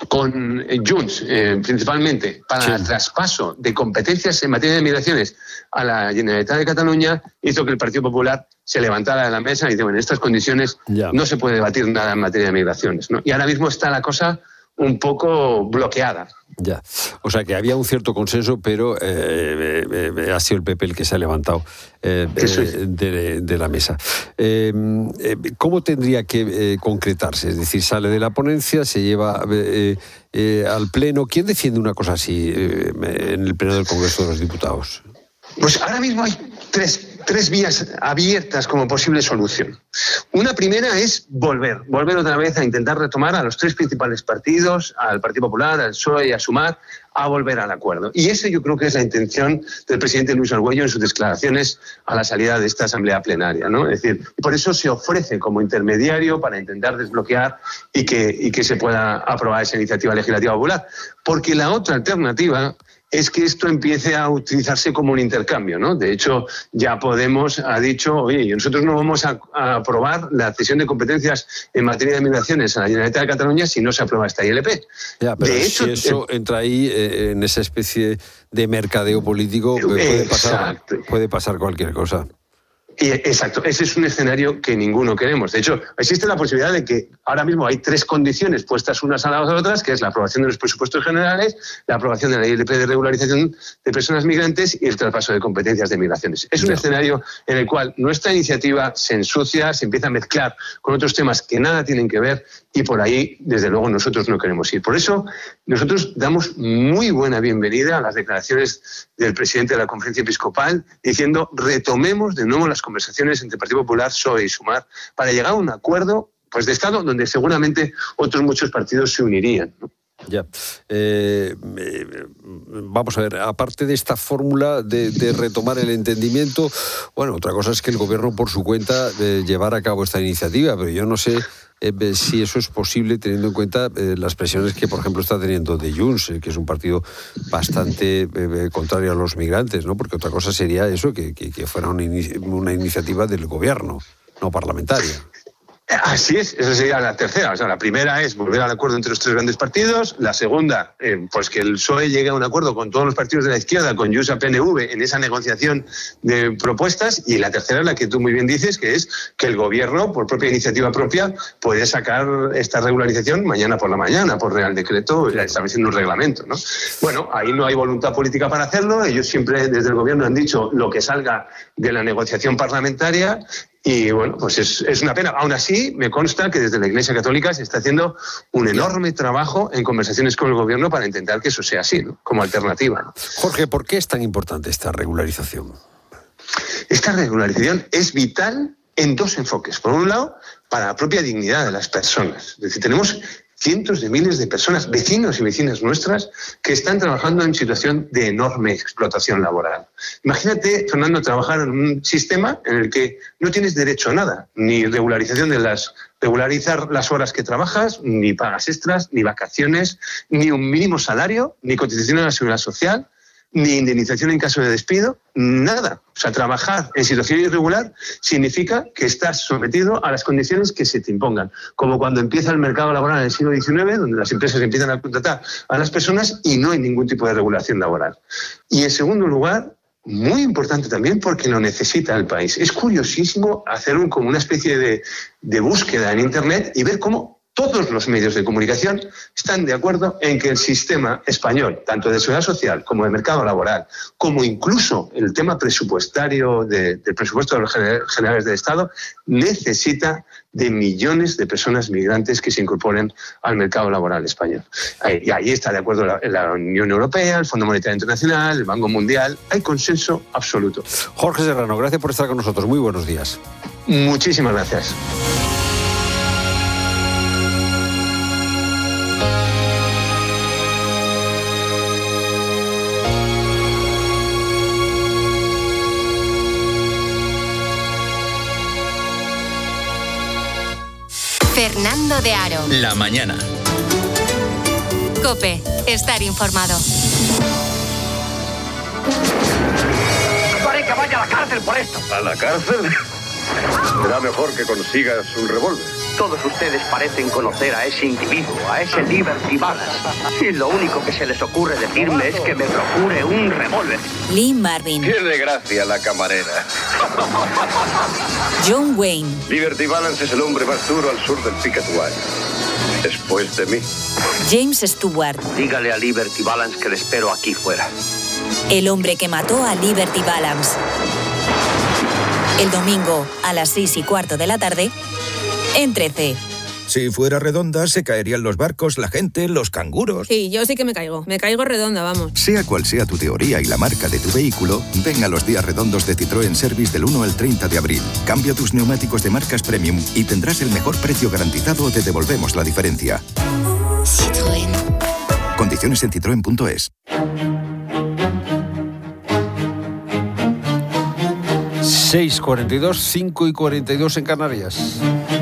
con Junts, eh, principalmente, para sí. el traspaso de competencias en materia de migraciones a la Generalitat de Cataluña, hizo que el Partido Popular se levantara de la mesa y dice, bueno, en estas condiciones ya. no se puede debatir nada en materia de migraciones, ¿no? Y ahora mismo está la cosa un poco bloqueada. Ya, o sea que había un cierto consenso, pero eh, eh, ha sido el P P el que se ha levantado eh, eh, de, de la mesa. Eh, eh, ¿Cómo tendría que eh, concretarse? Es decir, sale de la ponencia, se lleva eh, eh, al Pleno. ¿Quién defiende una cosa así eh, en el Pleno del Congreso de los Diputados? Pues ahora mismo hay tres, tres vías abiertas como posible solución. Una primera es volver, volver otra vez a intentar retomar a los tres principales partidos, al Partido Popular, al P S O E y a Sumar, a volver al acuerdo. Y esa yo creo que es la intención del presidente Luis Argüello en sus declaraciones a la salida de esta asamblea plenaria, ¿no? Es decir, por eso se ofrece como intermediario para intentar desbloquear y que, y que se pueda aprobar esa iniciativa legislativa popular. Porque la otra alternativa es que esto empiece a utilizarse como un intercambio, ¿no? De hecho, ya Podemos ha dicho, oye, nosotros no vamos a, a aprobar la cesión de competencias en materia de migraciones a la Generalitat de Cataluña si no se aprueba esta I L P. Ya, pero de hecho, si eso eh, entra ahí eh, en esa especie de mercadeo político, eh, puede, pasar, puede pasar cualquier cosa. Y, exacto, ese es un escenario que ninguno queremos. De hecho, existe la posibilidad de que ahora mismo hay tres condiciones puestas unas a las otras, que es la aprobación de los presupuestos generales, la aprobación de la I L P de regularización de personas migrantes y el traspaso de competencias de migraciones. Es un no. escenario en el cual nuestra iniciativa se ensucia, se empieza a mezclar con otros temas que nada tienen que ver, y por ahí, desde luego, nosotros no queremos ir. Por eso, nosotros damos muy buena bienvenida a las declaraciones del presidente de la Conferencia Episcopal diciendo retomemos de nuevo las conversaciones entre Partido Popular, P S O E y Sumar para llegar a un acuerdo, pues, de Estado donde seguramente otros muchos partidos se unirían, ¿no? Ya. Eh, eh, vamos a ver, aparte de esta fórmula de, de retomar el entendimiento, bueno, otra cosa es que el Gobierno por su cuenta eh, llevara a cabo esta iniciativa, pero yo no sé eh, si eso es posible teniendo en cuenta eh, las presiones que, por ejemplo, está teniendo de Junts, eh, que es un partido bastante eh, contrario a los migrantes, ¿no? Porque otra cosa sería eso, que, que, que fuera una, in- una iniciativa del Gobierno, no parlamentaria. Así es, esa sería la tercera. O sea, la primera es volver al acuerdo entre los tres grandes partidos. La segunda, eh, pues que el P S O E llegue a un acuerdo con todos los partidos de la izquierda, con Junts, P N V, en esa negociación de propuestas. Y la tercera, la que tú muy bien dices, que es que el gobierno, por propia iniciativa propia, puede sacar esta regularización mañana por la mañana, por Real Decreto, estableciendo un reglamento, ¿no? Bueno, ahí no hay voluntad política para hacerlo. Ellos siempre, desde el gobierno, han dicho lo que salga de la negociación parlamentaria. Y bueno, pues es, es una pena. Aún así, me consta que desde la Iglesia Católica se está haciendo un enorme trabajo en conversaciones con el gobierno para intentar que eso sea así, ¿no? Como alternativa, ¿no? Jorge, ¿por qué es tan importante esta regularización? Esta regularización es vital en dos enfoques. Por un lado, para la propia dignidad de las personas. Es decir, tenemos cientos de miles de personas, vecinos y vecinas nuestras, que están trabajando en situación de enorme explotación laboral. Imagínate, Fernando, trabajar en un sistema en el que no tienes derecho a nada, ni regularización de las, regularizar las horas que trabajas, ni pagas extras, ni vacaciones, ni un mínimo salario, ni cotización a la seguridad social, ni indemnización en caso de despido, nada. O sea, trabajar en situación irregular significa que estás sometido a las condiciones que se te impongan. Como cuando empieza el mercado laboral en el siglo diecinueve, donde las empresas empiezan a contratar a las personas y no hay ningún tipo de regulación laboral. Y en segundo lugar, muy importante también porque lo necesita el país. Es curiosísimo hacer un, como una especie de, de búsqueda en Internet y ver cómo todos los medios de comunicación están de acuerdo en que el sistema español, tanto de seguridad social como de mercado laboral, como incluso el tema presupuestario de, del presupuesto de los generales del Estado, necesita de millones de personas migrantes que se incorporen al mercado laboral español. Y ahí está de acuerdo la, la Unión Europea, el Fondo Monetario Internacional, el Banco Mundial. Hay consenso absoluto. Jorge Serrano, gracias por estar con nosotros. Muy buenos días. Muchísimas gracias. Fernando de Aro. La mañana. COPE. Estar informado. Haré que vaya a la cárcel por esto. ¿A la cárcel? Será mejor que consigas un revólver. Todos ustedes parecen conocer a ese individuo, a ese Liberty Balance. Y lo único que se les ocurre decirme es que me procure un revólver. Lee Marvin. Tiene gracia la camarera. John Wayne. Liberty Balance es el hombre más duro al sur del Picket White. Después de mí. James Stewart. Dígale a Liberty Balance que le espero aquí fuera. El hombre que mató a Liberty Balance. El domingo a las seis y cuarto de la tarde en trece. Si fuera redonda, se caerían los barcos, la gente, los canguros. Sí, yo sí que me caigo. Me caigo redonda, vamos. Sea cual sea tu teoría y la marca de tu vehículo, ven a los días redondos de Citroën Service del uno al treinta de abril. Cambia tus neumáticos de marcas premium y tendrás el mejor precio garantizado o te devolvemos la diferencia. Citroën. Condiciones en citroen punto es. seis cuarenta y dos, cinco y cuarenta y dos en Canarias.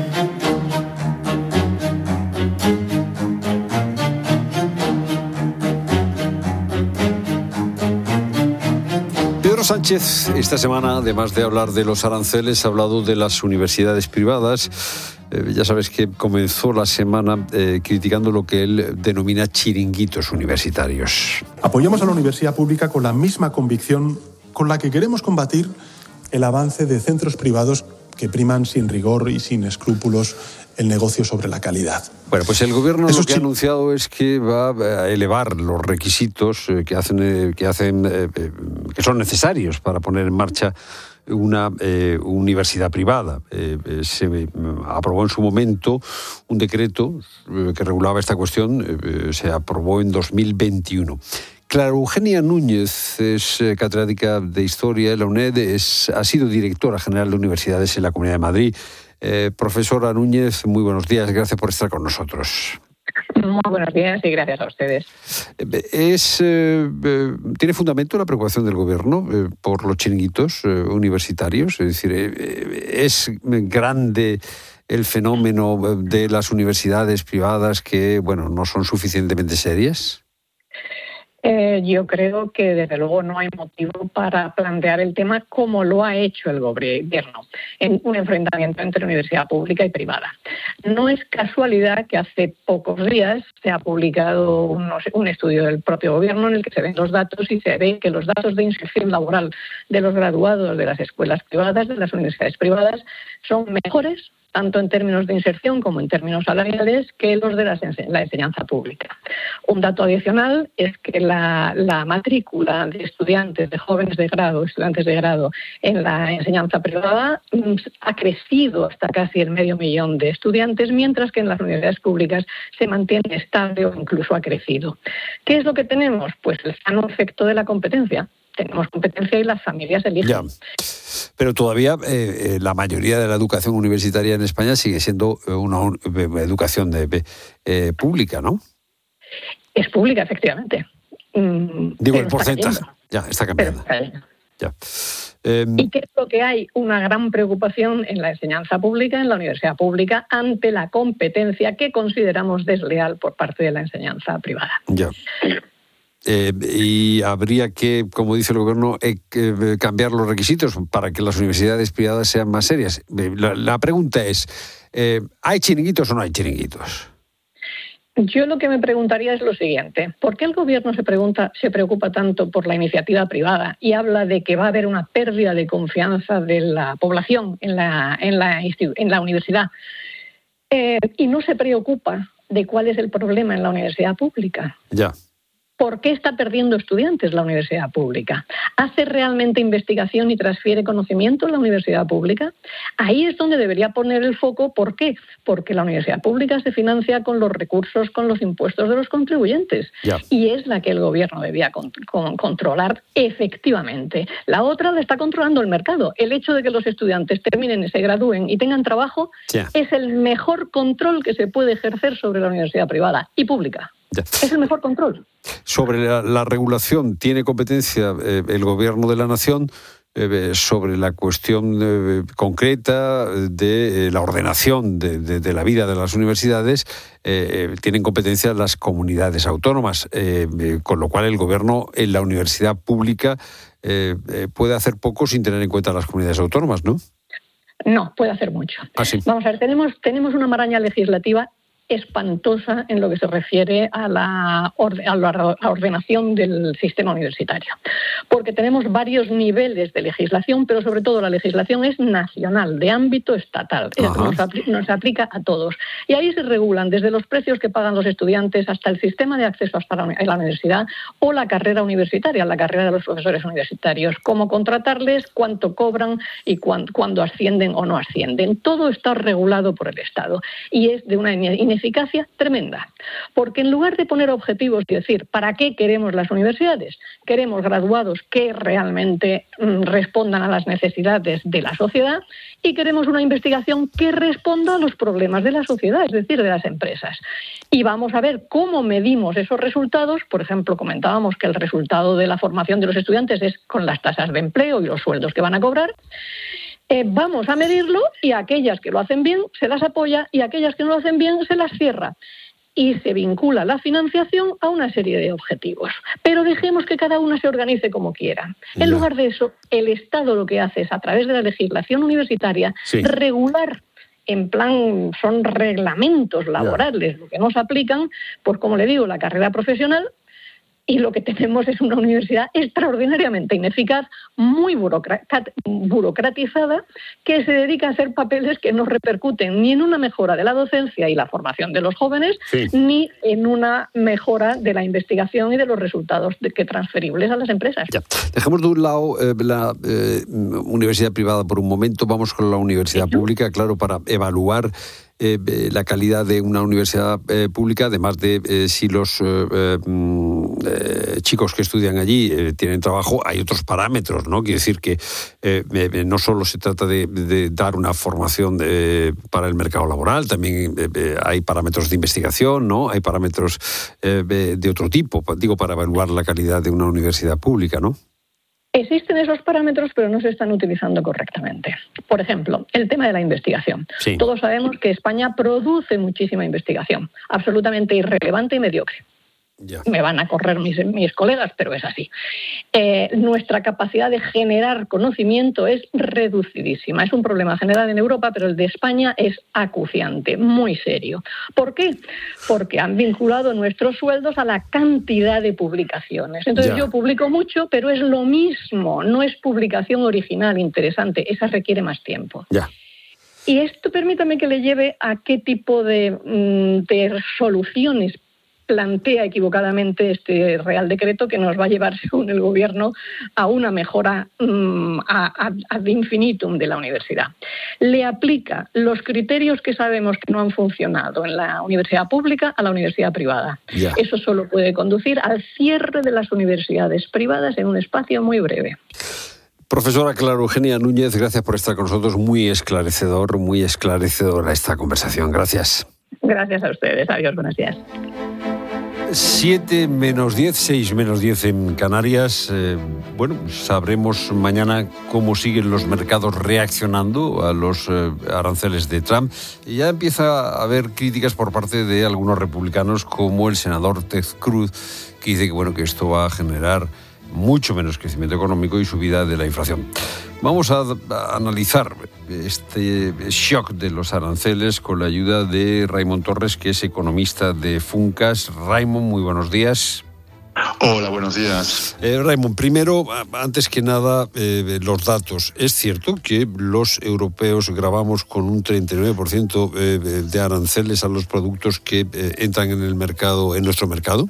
Pedro Sánchez esta semana, además de hablar de los aranceles, ha hablado de las universidades privadas. Eh, ya sabes que comenzó la semana eh, criticando lo que él denomina chiringuitos universitarios. Apoyamos a la universidad pública con la misma convicción con la que queremos combatir el avance de centros privados que priman sin rigor y sin escrúpulos el negocio sobre la calidad. Bueno, pues el gobierno Esos lo que chi- ha anunciado es que va a elevar los requisitos eh, que hacen, eh, que, hacen eh, eh, que son necesarios para poner en marcha una eh, universidad privada. Eh, eh, se eh, aprobó en su momento un decreto eh, que regulaba esta cuestión, eh, se aprobó en dos mil veintiuno. Clara Eugenia Núñez es eh, catedrática de Historia en la UNED, es, ha sido directora general de universidades en la Comunidad de Madrid. Eh, profesora Núñez, muy buenos días, gracias por estar con nosotros. Muy buenos días y gracias a ustedes. Es, eh, eh, ¿Tiene fundamento la preocupación del Gobierno eh, por los chiringuitos eh, universitarios? Es decir, eh, ¿es grande el fenómeno de las universidades privadas que, bueno, no son suficientemente serias? Eh, yo creo que desde luego no hay motivo para plantear el tema como lo ha hecho el gobierno, en un enfrentamiento entre universidad pública y privada. No es casualidad que hace pocos días se ha publicado un, un estudio del propio gobierno en el que se ven los datos y se ve que los datos de inserción laboral de los graduados de las escuelas privadas, de las universidades privadas, son mejores tanto en términos de inserción como en términos salariales, que los de la, la enseñanza pública. Un dato adicional es que la, la matrícula de estudiantes, de jóvenes de grado, estudiantes de grado en la enseñanza privada ha crecido hasta casi el medio millón de estudiantes, mientras que en las universidades públicas se mantiene estable o incluso ha crecido. ¿Qué es lo que tenemos? Pues el sano efecto de la competencia. Tenemos competencia y las familias eligen. Ya. Pero todavía eh, la mayoría de la educación universitaria en España sigue siendo una, una educación de, eh, pública, ¿no? Es pública, efectivamente. Mm, Digo, el porcentaje. Ya, está cambiando. Ya. Eh, ¿Y qué es lo que hay? Una gran preocupación en la enseñanza pública, en la universidad pública, ante la competencia que consideramos desleal por parte de la enseñanza privada. Ya. Eh, y habría que, como dice el gobierno, eh, eh, cambiar los requisitos para que las universidades privadas sean más serias. La, la pregunta es, eh, ¿hay chiringuitos o no hay chiringuitos? Yo lo que me preguntaría es lo siguiente. ¿Por qué el gobierno se, pregunta, se preocupa tanto por la iniciativa privada y habla de que va a haber una pérdida de confianza de la población en la, en la, en la universidad? Eh, y no se preocupa de cuál es el problema en la universidad pública. Ya. ¿Por qué está perdiendo estudiantes la universidad pública? ¿Hace realmente investigación y transfiere conocimiento en la universidad pública? Ahí es donde debería poner el foco. ¿Por qué? Porque la universidad pública se financia con los recursos, con los impuestos de los contribuyentes. Ya. Y es la que el gobierno debía con, con, controlar efectivamente. La otra la está controlando el mercado. El hecho de que los estudiantes terminen, se gradúen y tengan trabajo ya. es el mejor control que se puede ejercer sobre la universidad privada y pública. Ya. Es el mejor control. Sobre la, la regulación, ¿tiene competencia eh, el Gobierno de la Nación eh, sobre la cuestión eh, concreta de eh, la ordenación de, de, de la vida de las universidades? Eh, tienen competencia las comunidades autónomas, eh, eh, con lo cual el Gobierno en la universidad pública eh, eh, puede hacer poco sin tener en cuenta las comunidades autónomas, ¿no? No, puede hacer mucho. ¿Ah, sí? Vamos a ver, tenemos, tenemos una maraña legislativa espantosa en lo que se refiere a la, a la ordenación del sistema universitario. Porque tenemos varios niveles de legislación, pero sobre todo la legislación es nacional, de ámbito estatal. Nos, apl- nos aplica a todos. Y ahí se regulan desde los precios que pagan los estudiantes hasta el sistema de acceso hasta la, a la universidad o la carrera universitaria, la carrera de los profesores universitarios, cómo contratarles, cuánto cobran y cuán, cuándo ascienden o no ascienden. Todo está regulado por el Estado y es de una ineficacia tremenda, porque en lugar de poner objetivos y decir ¿para qué queremos las universidades? Queremos graduados que realmente mm, respondan a las necesidades de la sociedad y queremos una investigación que responda a los problemas de la sociedad, es decir, de las empresas. Y vamos a ver cómo medimos esos resultados. Por ejemplo, comentábamos que el resultado de la formación de los estudiantes es con las tasas de empleo y los sueldos que van a cobrar. Eh, vamos a medirlo y a aquellas que lo hacen bien se las apoya y a aquellas que no lo hacen bien se las cierra. Y se vincula la financiación a una serie de objetivos. Pero dejemos que cada una se organice como quiera. En yeah. lugar de eso, el Estado lo que hace es, a través de la legislación universitaria, sí. regular, en plan, son reglamentos laborales, yeah. lo que nos aplican, pues como le digo, la carrera profesional. Y lo que tenemos es una universidad extraordinariamente ineficaz, muy burocrat- burocratizada, que se dedica a hacer papeles que no repercuten ni en una mejora de la docencia y la formación de los jóvenes, sí. ni en una mejora de la investigación y de los resultados de que transferibles a las empresas. Ya. Dejemos de un lado eh, la eh, universidad privada por un momento, vamos con la universidad sí. pública, claro, para evaluar Eh, la calidad de una universidad eh, pública, además de eh, si los eh, eh, chicos que estudian allí eh, tienen trabajo, hay otros parámetros, ¿no? Quiere decir que eh, eh, no solo se trata de, de dar una formación de, para el mercado laboral, también eh, eh, hay parámetros de investigación, ¿no? Hay parámetros eh, de otro tipo, digo, para evaluar la calidad de una universidad pública, ¿no? Existen esos parámetros, pero no se están utilizando correctamente. Por ejemplo, el tema de la investigación. Sí. Todos sabemos que España produce muchísima investigación, absolutamente irrelevante y mediocre. Ya. Me van a correr mis, mis colegas, pero es así. Eh, nuestra capacidad de generar conocimiento es reducidísima. Es un problema general en Europa, pero el de España es acuciante, muy serio. ¿Por qué? Porque han vinculado nuestros sueldos a la cantidad de publicaciones. Entonces Ya. yo publico mucho, pero es lo mismo. No es publicación original, interesante. Esa requiere más tiempo. Ya. Y esto permítame que le lleve a qué tipo de, de soluciones plantea equivocadamente este Real Decreto, que nos va a llevar, según el Gobierno, a una mejora um, ad infinitum de la universidad. Le aplica los criterios que sabemos que no han funcionado en la universidad pública a la universidad privada. Ya. Eso solo puede conducir al cierre de las universidades privadas en un espacio muy breve. Profesora Clara Eugenia Núñez, gracias por estar con nosotros. Muy esclarecedor, muy esclarecedora esta conversación. Gracias. Gracias a ustedes. Adiós, buenos días. siete menos diez, seis menos diez en Canarias. Eh, bueno, sabremos mañana cómo siguen los mercados reaccionando a los eh, aranceles de Trump. Y ya empieza a haber críticas por parte de algunos republicanos, como el senador Ted Cruz, que dice que, bueno, que esto va a generar mucho menos crecimiento económico y subida de la inflación. Vamos a, a analizar este shock de los aranceles con la ayuda de Raimon Torres, que es economista de Funcas. Raimon, muy buenos días. Hola, buenos días. Eh, Raimon, primero, antes que nada, eh, los datos. ¿Es cierto que los europeos gravamos con un treinta y nueve por ciento eh, de aranceles a los productos que eh, entran en el mercado, en nuestro mercado?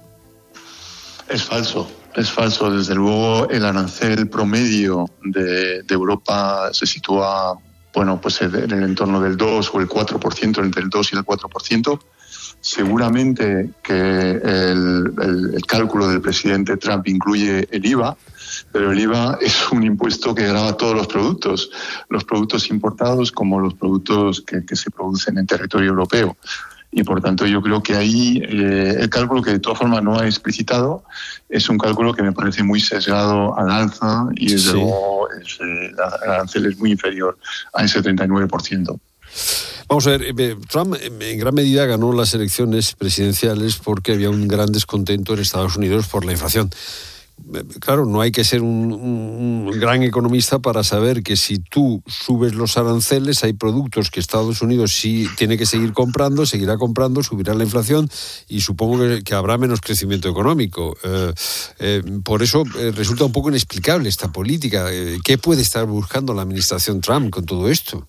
Es falso. Es falso, desde luego el arancel promedio de, de Europa se sitúa, bueno, pues en el entorno del dos o el cuatro por ciento, entre el dos y el cuatro por ciento. Seguramente que el, el, el cálculo del presidente Trump incluye el I V A, pero el I V A es un impuesto que grava todos los productos, los productos importados como los productos que, que se producen en territorio europeo. Y por tanto yo creo que ahí eh, el cálculo, que de todas formas no ha explicitado, es un cálculo que me parece muy sesgado al alza y desde sí. luego es, eh, el arancel es muy inferior a ese treinta y nueve por ciento. Vamos a ver, Trump en gran medida ganó las elecciones presidenciales porque había un gran descontento en Estados Unidos por la inflación. Claro, no hay que ser un, un gran economista para saber que si tú subes los aranceles, hay productos que Estados Unidos sí tiene que seguir comprando, seguirá comprando, subirá la inflación y supongo que, que habrá menos crecimiento económico. Eh, eh, por eso eh, resulta un poco inexplicable esta política. Eh, ¿Qué puede estar buscando la administración Trump con todo esto?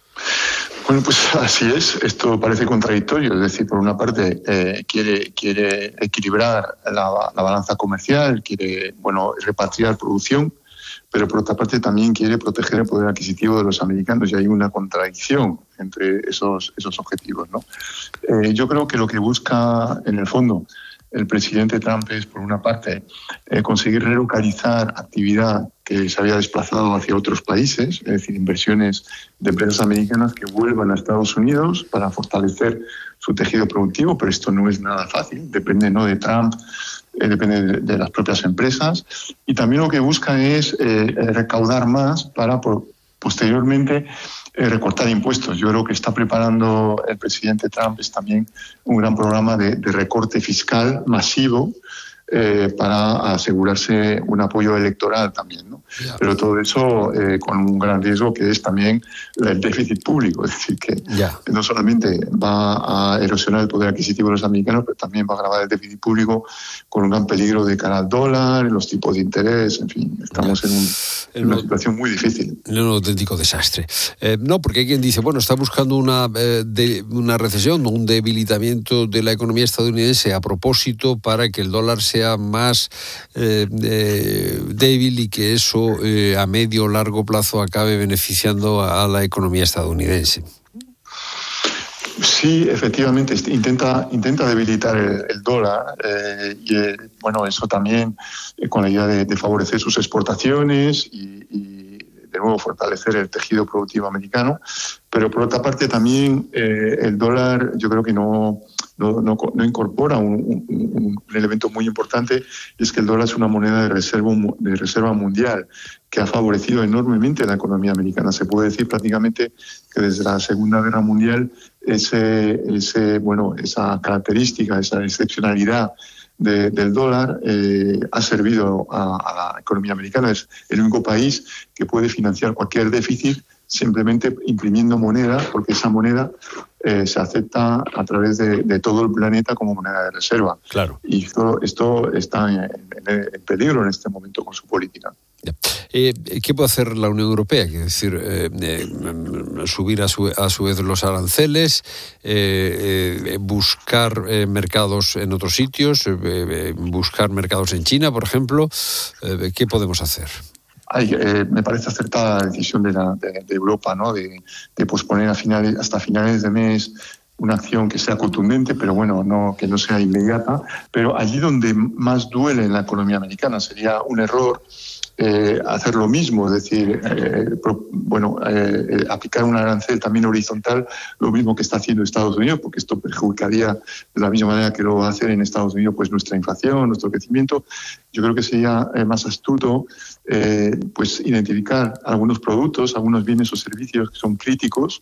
Bueno, pues así es. Esto parece contradictorio. Es decir, por una parte eh, quiere, quiere equilibrar la, la balanza comercial, quiere bueno repatriar producción, pero por otra parte también quiere proteger el poder adquisitivo de los americanos y hay una contradicción entre esos, esos objetivos, ¿no? Eh, yo creo que lo que busca en el fondo el presidente Trump es, por una parte, eh, conseguir relocalizar actividad que se había desplazado hacia otros países, es decir, inversiones de empresas americanas que vuelvan a Estados Unidos para fortalecer su tejido productivo, pero esto no es nada fácil, depende no de Trump, eh, depende de, de las propias empresas, y también lo que busca es eh, recaudar más para por, posteriormente eh, recortar impuestos. Yo creo que está preparando el presidente Trump es también un gran programa de, de recorte fiscal masivo eh, para asegurarse un apoyo electoral también, ¿no? Yeah. Pero todo eso eh, con un gran riesgo que es también el déficit público, es decir, que yeah. no solamente va a erosionar el poder adquisitivo de los americanos, pero también va a agravar el déficit público con un gran peligro de cara al dólar, los tipos de interés, en fin, estamos yeah. en, un, en una situación muy difícil. Un auténtico desastre. Eh, no, porque hay quien dice, bueno, está buscando una, eh, de, una recesión, un debilitamiento de la economía estadounidense a propósito para que el dólar sea más eh, eh, débil y que eso eh, a medio o largo plazo acabe beneficiando a la economía estadounidense. Sí, efectivamente, intenta, intenta debilitar el, el dólar eh, y eh, bueno, eso también eh, con la idea de, de favorecer sus exportaciones y, y de nuevo fortalecer el tejido productivo americano, pero por otra parte también eh, el dólar yo creo que no, no, no, no incorpora un, un, un elemento muy importante, y es que el dólar es una moneda de reserva, de reserva mundial que ha favorecido enormemente la economía americana. Se puede decir prácticamente que desde la Segunda Guerra Mundial ese, ese, bueno, esa característica, esa excepcionalidad de, del dólar eh, ha servido a, a la economía americana. Es el único país que puede financiar cualquier déficit simplemente imprimiendo moneda, porque esa moneda eh, se acepta a través de, de todo el planeta como moneda de reserva. Claro. Y esto, esto está en, en, en peligro en este momento con su política. Eh, ¿Qué puede hacer la Unión Europea? Quiere decir, eh, eh, subir a su, a su vez los aranceles, eh, eh, buscar eh, mercados en otros sitios, eh, eh, buscar mercados en China, por ejemplo. Eh, ¿Qué podemos hacer? Ay, eh, me parece acertada la decisión de, la, de, de Europa, ¿no? de, de posponer a finales, hasta finales de mes una acción que sea contundente, pero bueno, no, que no sea inmediata. Pero allí donde más duele en la economía americana sería un error eh, hacer lo mismo, es decir, eh, pro, bueno, eh, aplicar un arancel también horizontal, lo mismo que está haciendo Estados Unidos, porque esto perjudicaría de la misma manera que lo va a hacer en Estados Unidos pues nuestra inflación, nuestro crecimiento. Yo creo que sería eh, más astuto eh, pues identificar algunos productos, algunos bienes o servicios que son críticos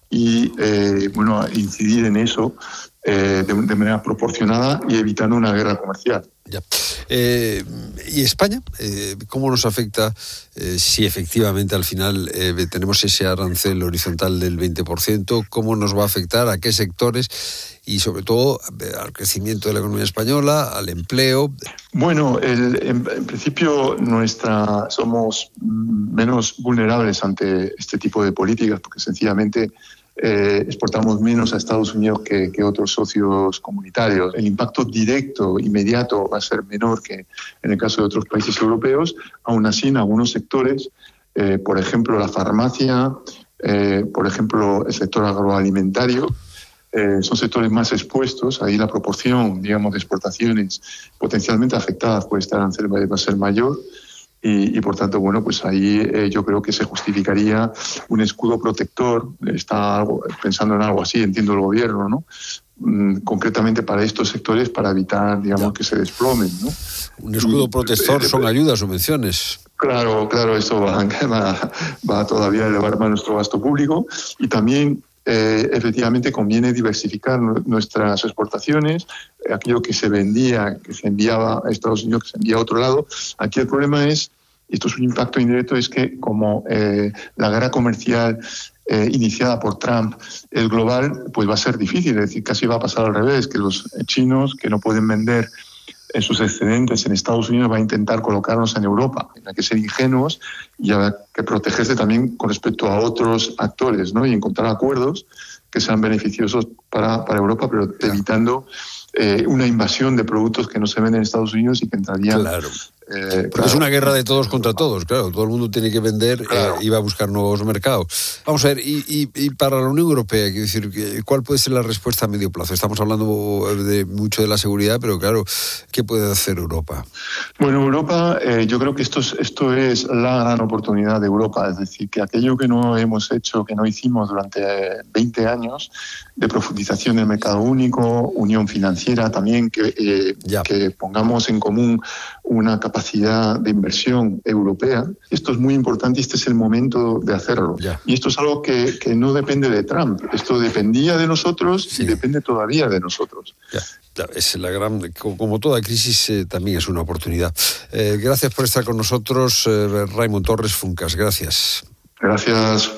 y eh, bueno, incidir en eso eh, de, de manera proporcionada y evitando una guerra comercial. Ya. Eh, ¿Y España? Eh, ¿Cómo nos afecta eh, si efectivamente al final eh, tenemos ese arancel horizontal del veinte por ciento? ¿Cómo nos va a afectar? ¿A qué sectores? Y sobre todo al crecimiento de la economía española, al empleo. Bueno, el, en, en principio nuestra somos menos vulnerables ante este tipo de políticas porque sencillamente eh, exportamos menos a Estados Unidos que, que otros socios comunitarios. El impacto directo, inmediato, va a ser menor que en el caso de otros países europeos. Aún así, en algunos sectores, eh, por ejemplo, la farmacia, eh, por ejemplo, el sector agroalimentario, Eh, son sectores más expuestos, ahí la proporción, digamos, de exportaciones potencialmente afectadas por este arancel va a ser mayor y, y por tanto, bueno, pues ahí eh, yo creo que se justificaría un escudo protector, está algo, pensando en algo así, entiendo el gobierno, ¿no? Mm, concretamente para estos sectores, para evitar, digamos, que se desplomen, ¿no? Un escudo protector son ayudas, subvenciones. Claro, claro, eso va, va, va todavía a elevar más nuestro gasto público y también Eh, efectivamente conviene diversificar nuestras exportaciones, aquello que se vendía, que se enviaba a Estados Unidos, que se envía a otro lado. Aquí el problema es, y esto es un impacto indirecto, es que como eh, la guerra comercial eh, iniciada por Trump es global, pues va a ser difícil, es decir, casi va a pasar al revés, que los chinos que no pueden vender en sus excedentes en Estados Unidos va a intentar colocarnos en Europa. Hay que ser ingenuos y hay que protegerse también con respecto a otros actores, ¿no? Y encontrar acuerdos que sean beneficiosos para, para Europa, pero evitando eh, una invasión de productos que no se venden en Estados Unidos y que entrarían... Claro. Eh, Porque claro. Es una guerra de todos contra todos, claro. Todo el mundo tiene que vender claro. eh, y va a buscar nuevos mercados. Vamos a ver, y, y, y para la Unión Europea, quiero decir, ¿cuál puede ser la respuesta a medio plazo? Estamos hablando de mucho de la seguridad, pero claro, ¿qué puede hacer Europa? Bueno, Europa, eh, yo creo que esto es, esto es la gran oportunidad de Europa. Es decir, que aquello que no hemos hecho, que no hicimos durante veinte años, de profundización del mercado único, unión financiera también, que, eh, que pongamos en común una capacidad de inversión europea. Esto es muy importante y este es el momento de hacerlo. Ya. Y esto es algo que, que no depende de Trump. Esto dependía de nosotros sí. y depende todavía de nosotros. Ya. Es la gran, como toda crisis, eh, también es una oportunidad. Eh, gracias por estar con nosotros, eh, Raimon Torres Funcas. Gracias. Gracias.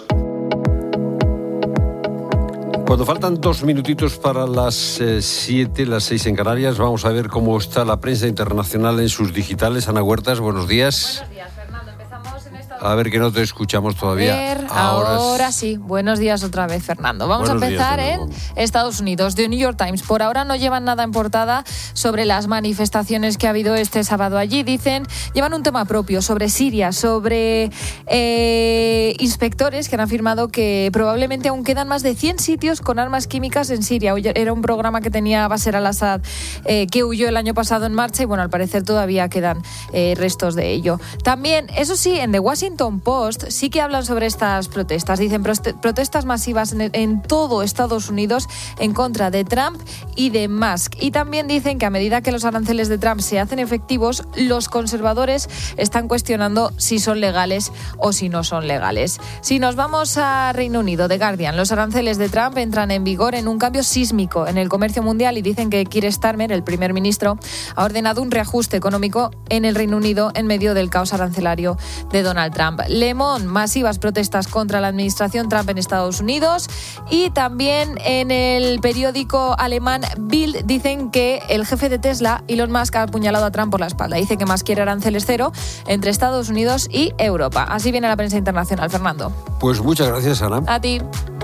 Cuando faltan dos minutitos para las eh, siete, las seis en Canarias, vamos a ver cómo está la prensa internacional en sus digitales. Ana Huertas, buenos días. Buenos días, Fernando. Empezamos en esta... A ver, que no te escuchamos todavía. Ver, ahora, ahora sí. Buenos días otra vez, Fernando. Vamos Buenos a empezar días, en Estados Unidos. The New York Times. Por ahora no llevan nada en portada sobre las manifestaciones que ha habido este sábado allí. Dicen, llevan un tema propio sobre Siria, sobre eh, inspectores que han afirmado que probablemente aún quedan más de cien sitios con armas químicas en Siria. Era un programa que tenía Bashar al-Assad, eh, que huyó el año pasado en marcha y bueno, al parecer todavía quedan eh, restos de ello. También, eso sí, en The Washington Huffington Post sí que hablan sobre estas protestas. Dicen protestas masivas en, en todo Estados Unidos en contra de Trump y de Musk. Y también dicen que a medida que los aranceles de Trump se hacen efectivos, los conservadores están cuestionando si son legales o si no son legales. Si nos vamos a Reino Unido, The Guardian, los aranceles de Trump entran en vigor en un cambio sísmico en el comercio mundial y dicen que Keir Starmer, el primer ministro, ha ordenado un reajuste económico en el Reino Unido en medio del caos arancelario de Donald Trump. Le Monde, masivas protestas contra la administración Trump en Estados Unidos, y también en el periódico alemán Bild dicen que el jefe de Tesla, Elon Musk, ha apuñalado a Trump por la espalda. Dice que más quiere aranceles cero entre Estados Unidos y Europa. Así viene la prensa internacional, Fernando. Pues muchas gracias, Ana. A ti.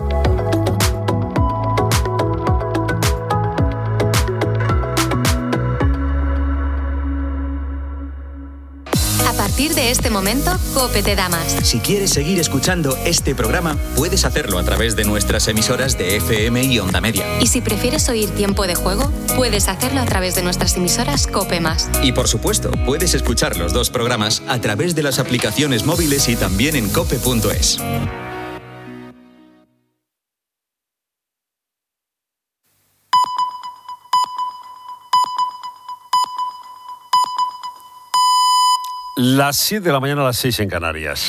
A partir de este momento, COPE te da más. Si quieres seguir escuchando este programa, puedes hacerlo a través de nuestras emisoras de F M y Onda Media. Y si prefieres oír Tiempo de Juego, puedes hacerlo a través de nuestras emisoras COPE más. Y por supuesto, puedes escuchar los dos programas a través de las aplicaciones móviles y también en cope punto es. Las siete de la mañana, a las seis en Canarias.